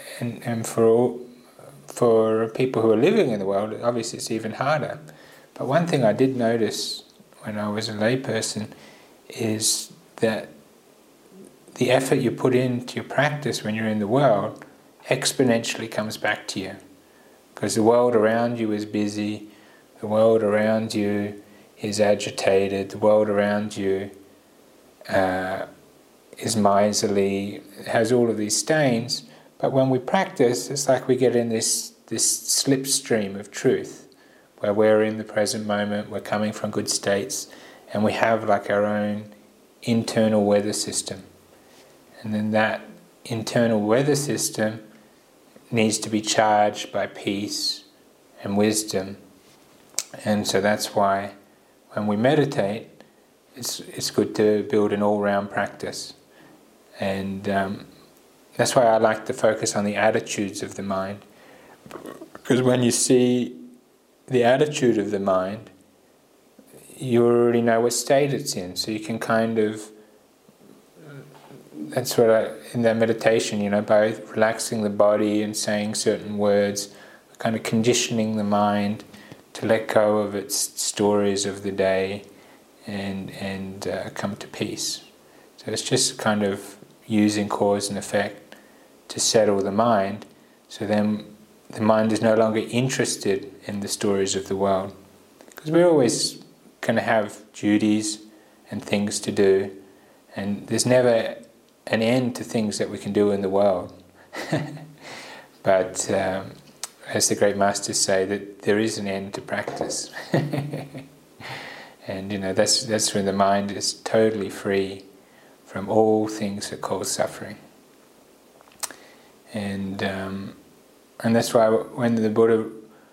for people who are living in the world, obviously it's even harder. But one thing I did notice when I was a layperson is that the effort you put into your practice when you're in the world exponentially comes back to you, because the world around you is busy, the world around you is agitated, the world around you is miserly, has all of these stains. But when we practice, it's like we get in this slipstream of truth, where we're in the present moment, we're coming from good states, and we have like our own internal weather system. And then that internal weather system needs to be charged by peace and wisdom. And so that's why when we meditate, it's good to build an all-round practice. And that's why I like to focus on the attitudes of the mind. Because when you see the attitude of the mind, you already know what state it's in. So you can kind of, that's what in that meditation, by relaxing the body and saying certain words, kind of conditioning the mind to let go of its stories of the day and come to peace. So it's just kind of using cause and effect to settle the mind, so then the mind is no longer interested in the stories of the world. Because we're always going to have duties and things to do, and there's never an end to things that we can do in the world. But as the great masters say, that there is an end to practice. And that's when the mind is totally free from all things that cause suffering. And that's why when the Buddha,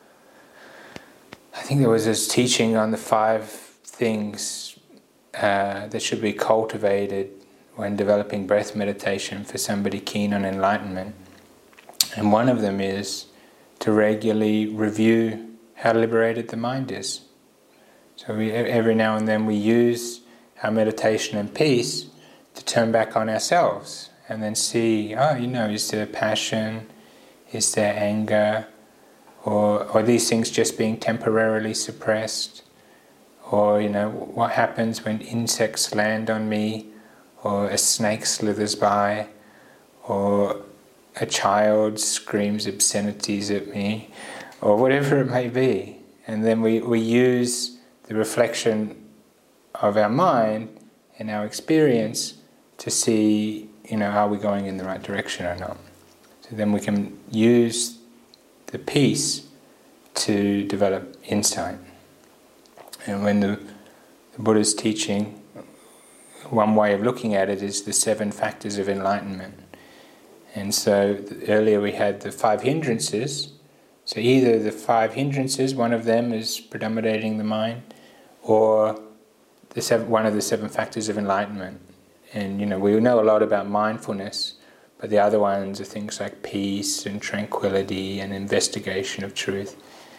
I think there was this teaching on the 5 things that should be cultivated when developing breath meditation for somebody keen on enlightenment. And one of them is to regularly review how liberated the mind is. So every now and then we use our meditation and peace to turn back on ourselves and then see, is there passion, is there anger, or are these things just being temporarily suppressed? Or, what happens when insects land on me, or a snake slithers by, or a child screams obscenities at me, or whatever it may be. And then we use the reflection of our mind and our experience to see, are we going in the right direction or not. So then we can use the peace to develop insight. And when the Buddha's teaching, one way of looking at it is the 7 factors of enlightenment. And so earlier we had the 5 hindrances. So either the 5 hindrances, one of them is predominating the mind, or one of the 7 factors of enlightenment. And we know a lot about mindfulness, but the other ones are things like peace and tranquility and investigation of truth.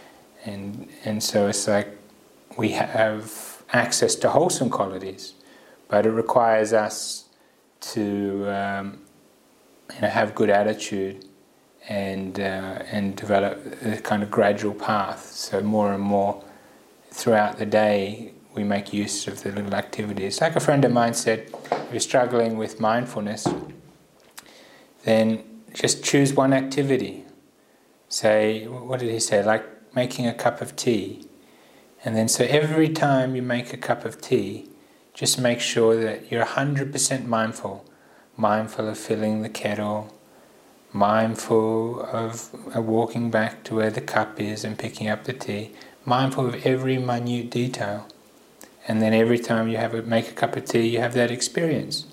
And so it's like we have access to wholesome qualities, but it requires us to have good attitude and develop a kind of gradual path. So more and more throughout the day we make use of the little activities. Like a friend of mine said, if you're struggling with mindfulness, then just choose one activity. Say, what did he say? Like making a cup of tea. And then so every time you make a cup of tea, just make sure that you're 100% mindful. Mindful of filling the kettle, mindful of walking back to where the cup is and picking up the tea, mindful of every minute detail. And then every time you make a cup of tea, you have that experience.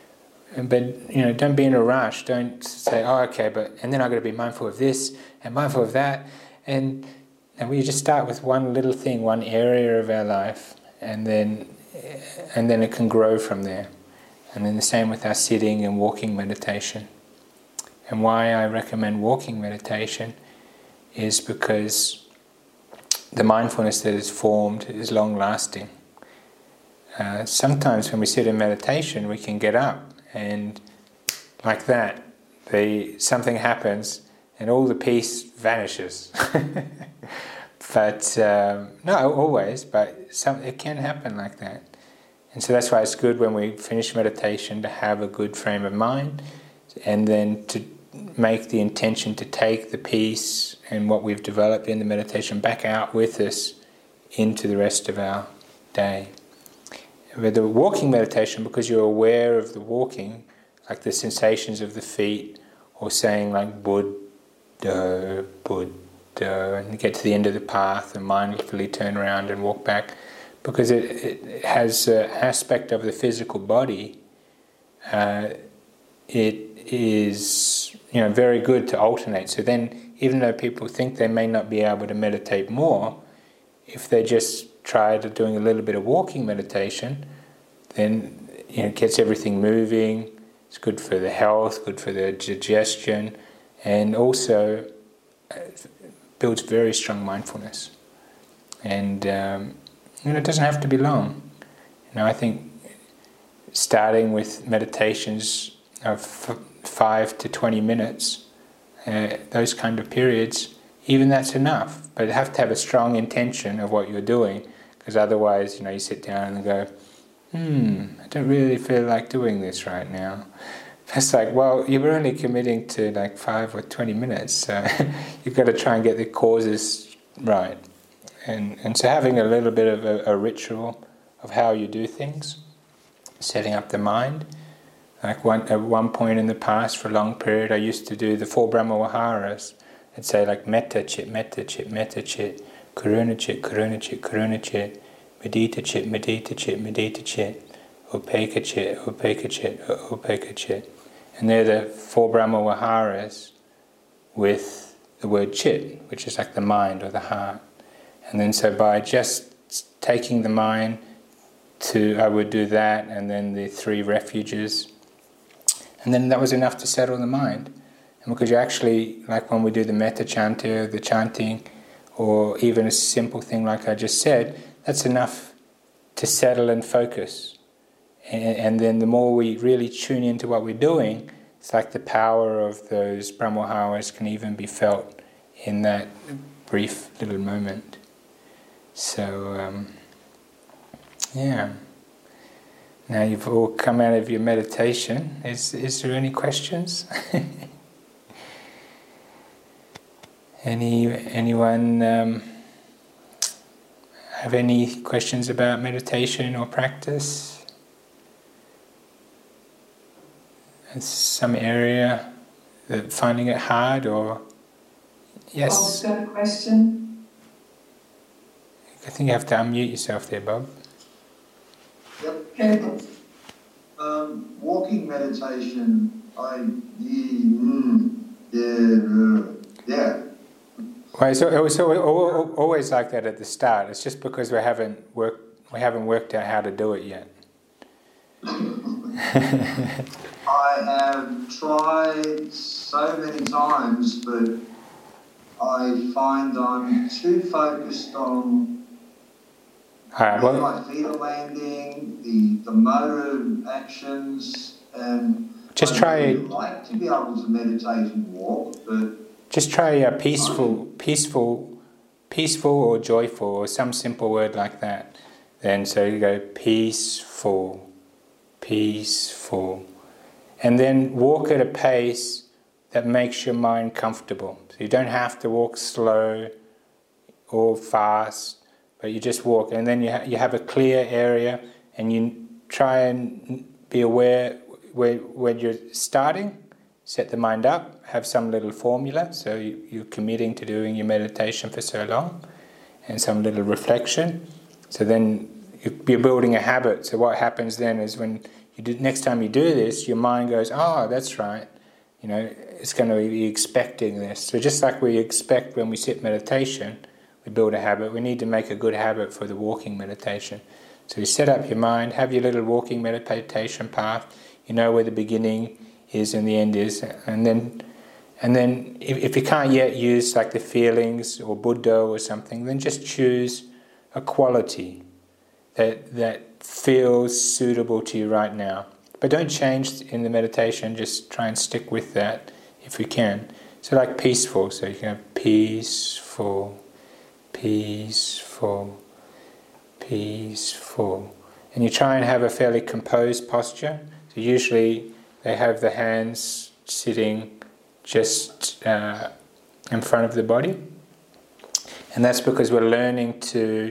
But don't be in a rush. Don't say, and then I've got to be mindful of this and mindful of that. And we just start with one little thing, one area of our life, and then it can grow from there. And then the same with our sitting and walking meditation. And why I recommend walking meditation is because the mindfulness that is formed is long-lasting. Sometimes when we sit in meditation, we can get up and like that, something happens and all the peace vanishes. But not always, but it can happen like that. And so that's why it's good when we finish meditation to have a good frame of mind, and then to make the intention to take the peace and what we've developed in the meditation back out with us into the rest of our day. With the walking meditation, because you're aware of the walking, like the sensations of the feet, or saying like Buddha, Buddha, and you get to the end of the path and mindfully turn around and walk back, because it has an aspect of the physical body. It is very good to alternate. So then, even though people think they may not be able to meditate more, if they just try doing a little bit of walking meditation, then it gets everything moving. It's good for the health, good for the digestion, and also builds very strong mindfulness. And it doesn't have to be long. I think starting with meditations of 5 to 20 minutes, those kind of periods, even that's enough. But you have to have a strong intention of what you're doing, because otherwise, you sit down and go, I don't really feel like doing this right now. It's like, well, you were only committing to like 5 or 20 minutes, so you've got to try and get the causes right. And so having a little bit of a ritual of how you do things, setting up the mind. Like at one point in the past, for a long period, I used to do the 4 Brahma Viharas. I'd say like metta chit, metta chit, metta chit, karuna chit, karuna chit, karuna chit, medita chit, medita chit, medita chit, upekkha chit, upekkha chit, upekkha chit. And they're the 4 Brahma Viharas with the word chit, which is like the mind or the heart. And then so by just taking the mind I would do that, and then the 3 refuges. And then that was enough to settle the mind. And because you actually, like when we do the metta chanta, the chanting, or even a simple thing like I just said, that's enough to settle and focus. And then the more we really tune into what we're doing, it's like the power of those Brahma Viharas can even be felt in that brief little moment. So, yeah. Now you've all come out of your meditation. Is there any questions? Anyone have any questions about meditation or practice? Is some area that finding it hard, or yes? Bob's got a question. I think you have to unmute yourself there, Bob. Yep. Walking meditation, yeah. Well, it's always like that at the start. It's just because we haven't worked out how to do it yet. I have tried so many times, but I find I'm too focused on where my feet are landing, the motor actions, and just I try. really like to be able to meditate and walk, but just try a peaceful, or joyful, or some simple word like that. Then so you go peaceful, peaceful, and then walk at a pace that makes your mind comfortable. So you don't have to walk slow or fast, but you just walk, and then you have a clear area, and you try and be aware when you're starting. Set the mind up, have some little formula, so you're committing to doing your meditation for so long, and some little reflection. So then you're building a habit. So what happens then is when next time you do this, your mind goes, oh, that's right. It's going to be expecting this. So just like we expect when we sit meditation, we build a habit, we need to make a good habit for the walking meditation. So you set up your mind, have your little walking meditation path, you know where the beginning is and the end is, and then if you can't yet use like the feelings or Buddha or something, then just choose a quality that feels suitable to you right now. But don't change in the meditation, just try and stick with that if you can. So like peaceful, so you can have peaceful, peaceful, peaceful. And you try and have a fairly composed posture. So usually they have the hands sitting just in front of the body. And that's because we're learning to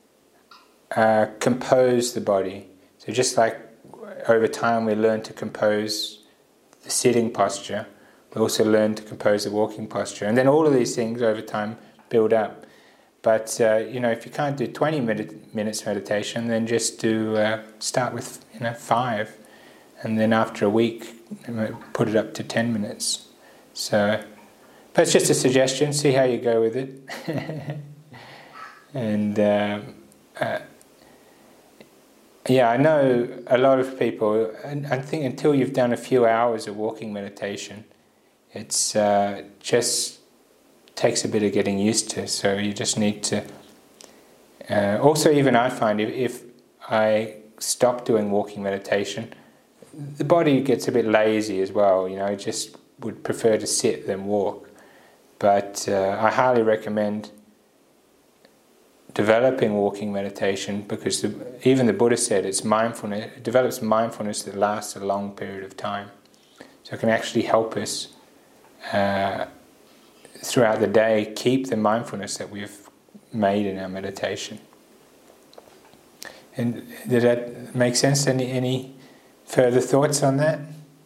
compose the body. So just like over time we learn to compose the sitting posture, we also learn to compose the walking posture. And then all of these things over time build up. But if you can't do 20 minutes meditation, then just start with 5, and then after a week put it up to 10 minutes. So, but it's just a suggestion. See how you go with it. And yeah, I know a lot of people, and I think until you've done a few hours of walking meditation, it's just takes a bit of getting used to. So you just need to. Also, even I find if I stop doing walking meditation, the body gets a bit lazy as well. You know, I just would prefer to sit than walk. But I highly recommend developing walking meditation, because even the Buddha said it's mindfulness. It develops mindfulness that lasts a long period of time. So it can actually help us throughout the day keep the mindfulness that we've made in our meditation. And did that make sense? Any further thoughts on that?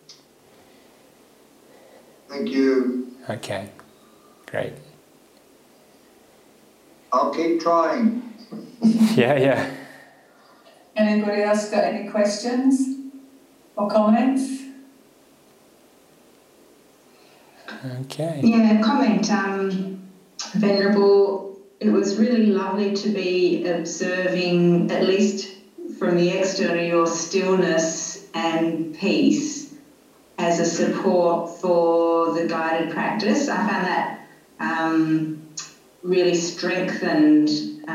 Thank you. Okay, great. I'll keep trying. Yeah. Anybody else got any questions or comments? Okay. Yeah, comment. Venerable, it was really lovely to be observing, at least from the external, your stillness and peace as a support for the guided practice. I found that really strengthened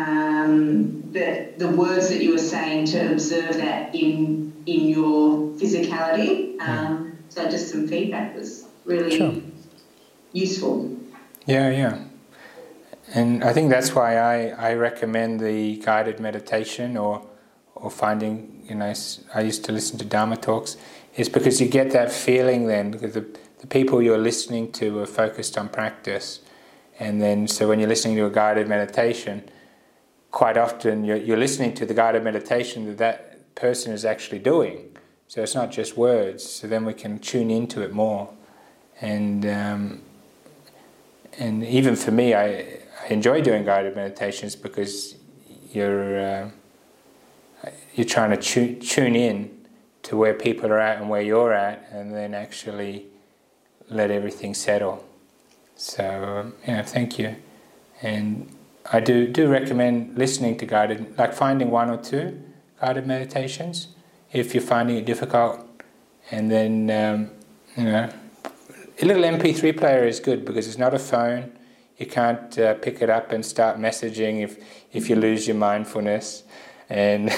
the words that you were saying, to observe that in your physicality. So just some feedback was really useful. Yeah. And I think that's why I recommend the guided meditation or finding, I used to listen to Dharma talks, is because you get that feeling then, because the people you're listening to are focused on practice. And then, so when you're listening to a guided meditation, quite often you're listening to the guided meditation that person is actually doing. So it's not just words. So then we can tune into it more. And even for me, I enjoy doing guided meditations, because you're trying to tune in to where people are at and where you're at, and then actually let everything settle. So, thank you. And I do recommend listening to guided, like finding one or two guided meditations if you're finding it difficult. And then, a little MP3 player is good, because it's not a phone. You can't pick it up and start messaging if you lose your mindfulness. And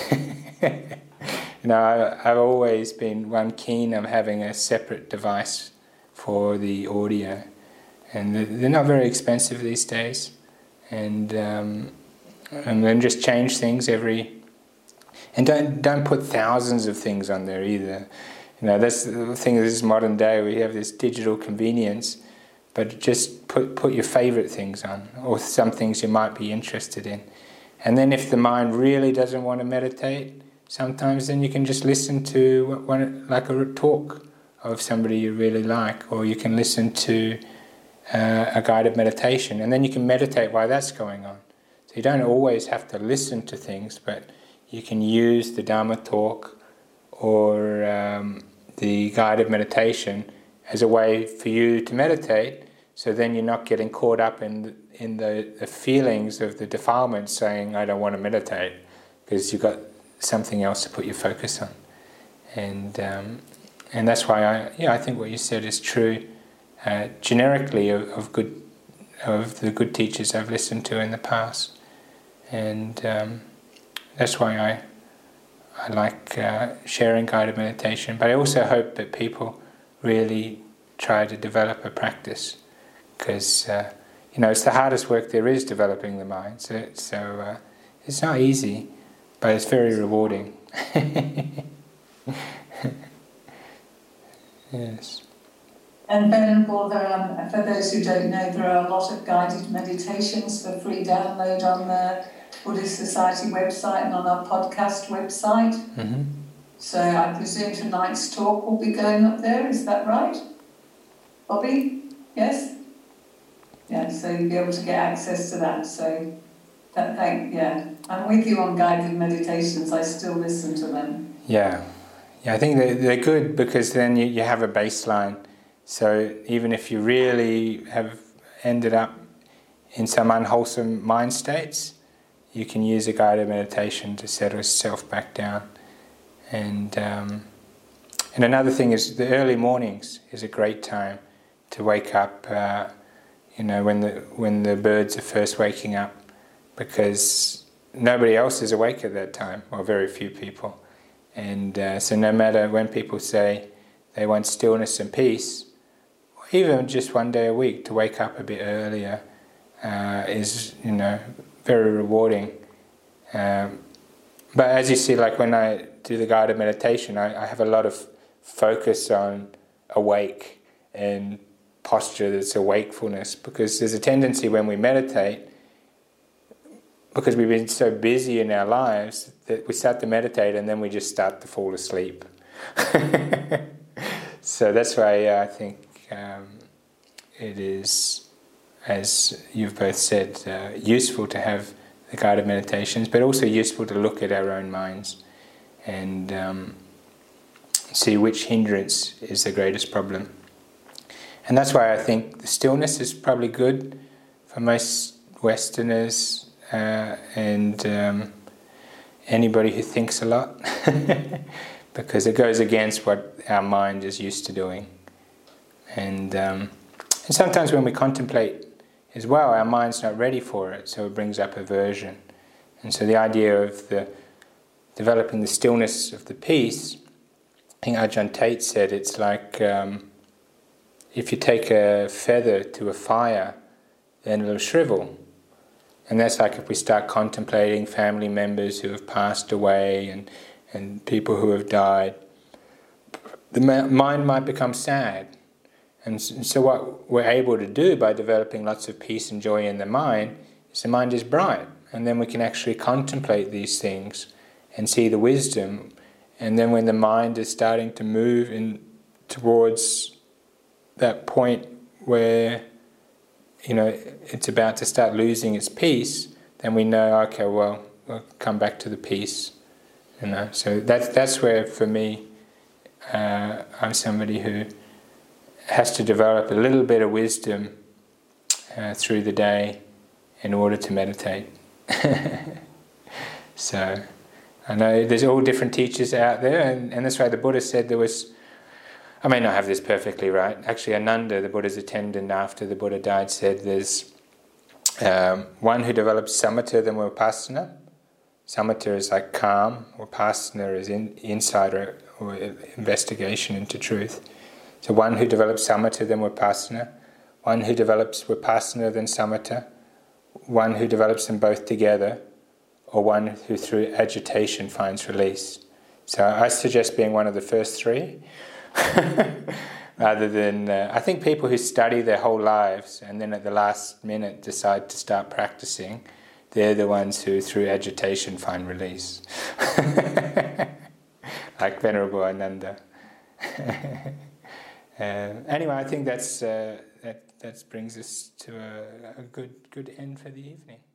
I've always been keen on having a separate device for the audio. And they're not very expensive these days, and then just change things and don't put thousands of things on there either. That's the thing. This is modern day. We have this digital convenience, but just put your favorite things on, or some things you might be interested in. And then if the mind really doesn't want to meditate, sometimes then you can just listen to like a talk of somebody you really like, or you can listen to a guided meditation, and then you can meditate while that's going on. So you don't always have to listen to things, but you can use the Dharma talk or the guided meditation as a way for you to meditate, so then you're not getting caught up in the feelings of the defilement, saying, I don't want to meditate, because you've got something else to put your focus on. And that's why I think what you said is true. Generically of the good teachers I've listened to in the past, and that's why I like sharing guided meditation. But I also hope that people really try to develop a practice, because it's the hardest work there is, developing the mind. So it's not easy, but it's very rewarding. Yes. And Venerable, for those who don't know, there are a lot of guided meditations for free download on the Buddhist Society website and on our podcast website. Mm-hmm. So I presume tonight's talk will be going up there, is that right? Bobby? Yes? Yeah, so you'll be able to get access to that. So, I'm with you on guided meditations. I still listen to them. Yeah, I think they're good, because then you have a baseline. So even if you really have ended up in some unwholesome mind states, you can use a guided meditation to settle yourself back down. And another thing is the early mornings is a great time to wake up. When the birds are first waking up, because nobody else is awake at that time, or very few people. And so no matter when people say they want stillness and peace, even just one day a week to wake up a bit earlier is very rewarding. But as you see, like when I do the guided meditation, I have a lot of focus on awake and posture that's a wakefulness, because there's a tendency when we meditate, because we've been so busy in our lives, that we start to meditate and then we just start to fall asleep. So that's why I think it is, as you've both said, useful to have the guided meditations, but also useful to look at our own minds and see which hindrance is the greatest problem. And that's why I think the stillness is probably good for most Westerners and anybody who thinks a lot, because it goes against what our mind is used to doing. And sometimes when we contemplate as well, our mind's not ready for it, so it brings up aversion. And so the idea of developing the stillness of the peace, I think Ajahn Tate said it's like if you take a feather to a fire, then it'll shrivel. And that's like if we start contemplating family members who have passed away and people who have died, the mind might become sad. And so what we're able to do by developing lots of peace and joy in the mind is the mind is bright. And then we can actually contemplate these things and see the wisdom. And then when the mind is starting to move towards that point where it's about to start losing its peace, then we know, okay, well, we'll come back to the peace. So that's where, for me, I'm somebody who has to develop a little bit of wisdom through the day in order to meditate. So I know there's all different teachers out there, and that's why the Buddha said there was, I may not have this perfectly right, actually Ananda, the Buddha's attendant after the Buddha died, said there's one who develops samatha, then vipassana. Samatha is like calm, vipassana is insight or investigation into truth. So one who develops samatha, then vipassana, one who develops vipassana, then samatha, one who develops them both together, or one who through agitation finds release. So I suggest being one of the first three, rather than, I think people who study their whole lives and then at the last minute decide to start practicing, they're the ones who through agitation find release. Like Venerable Ananda. Anyway, I think that brings us to a good end for the evening.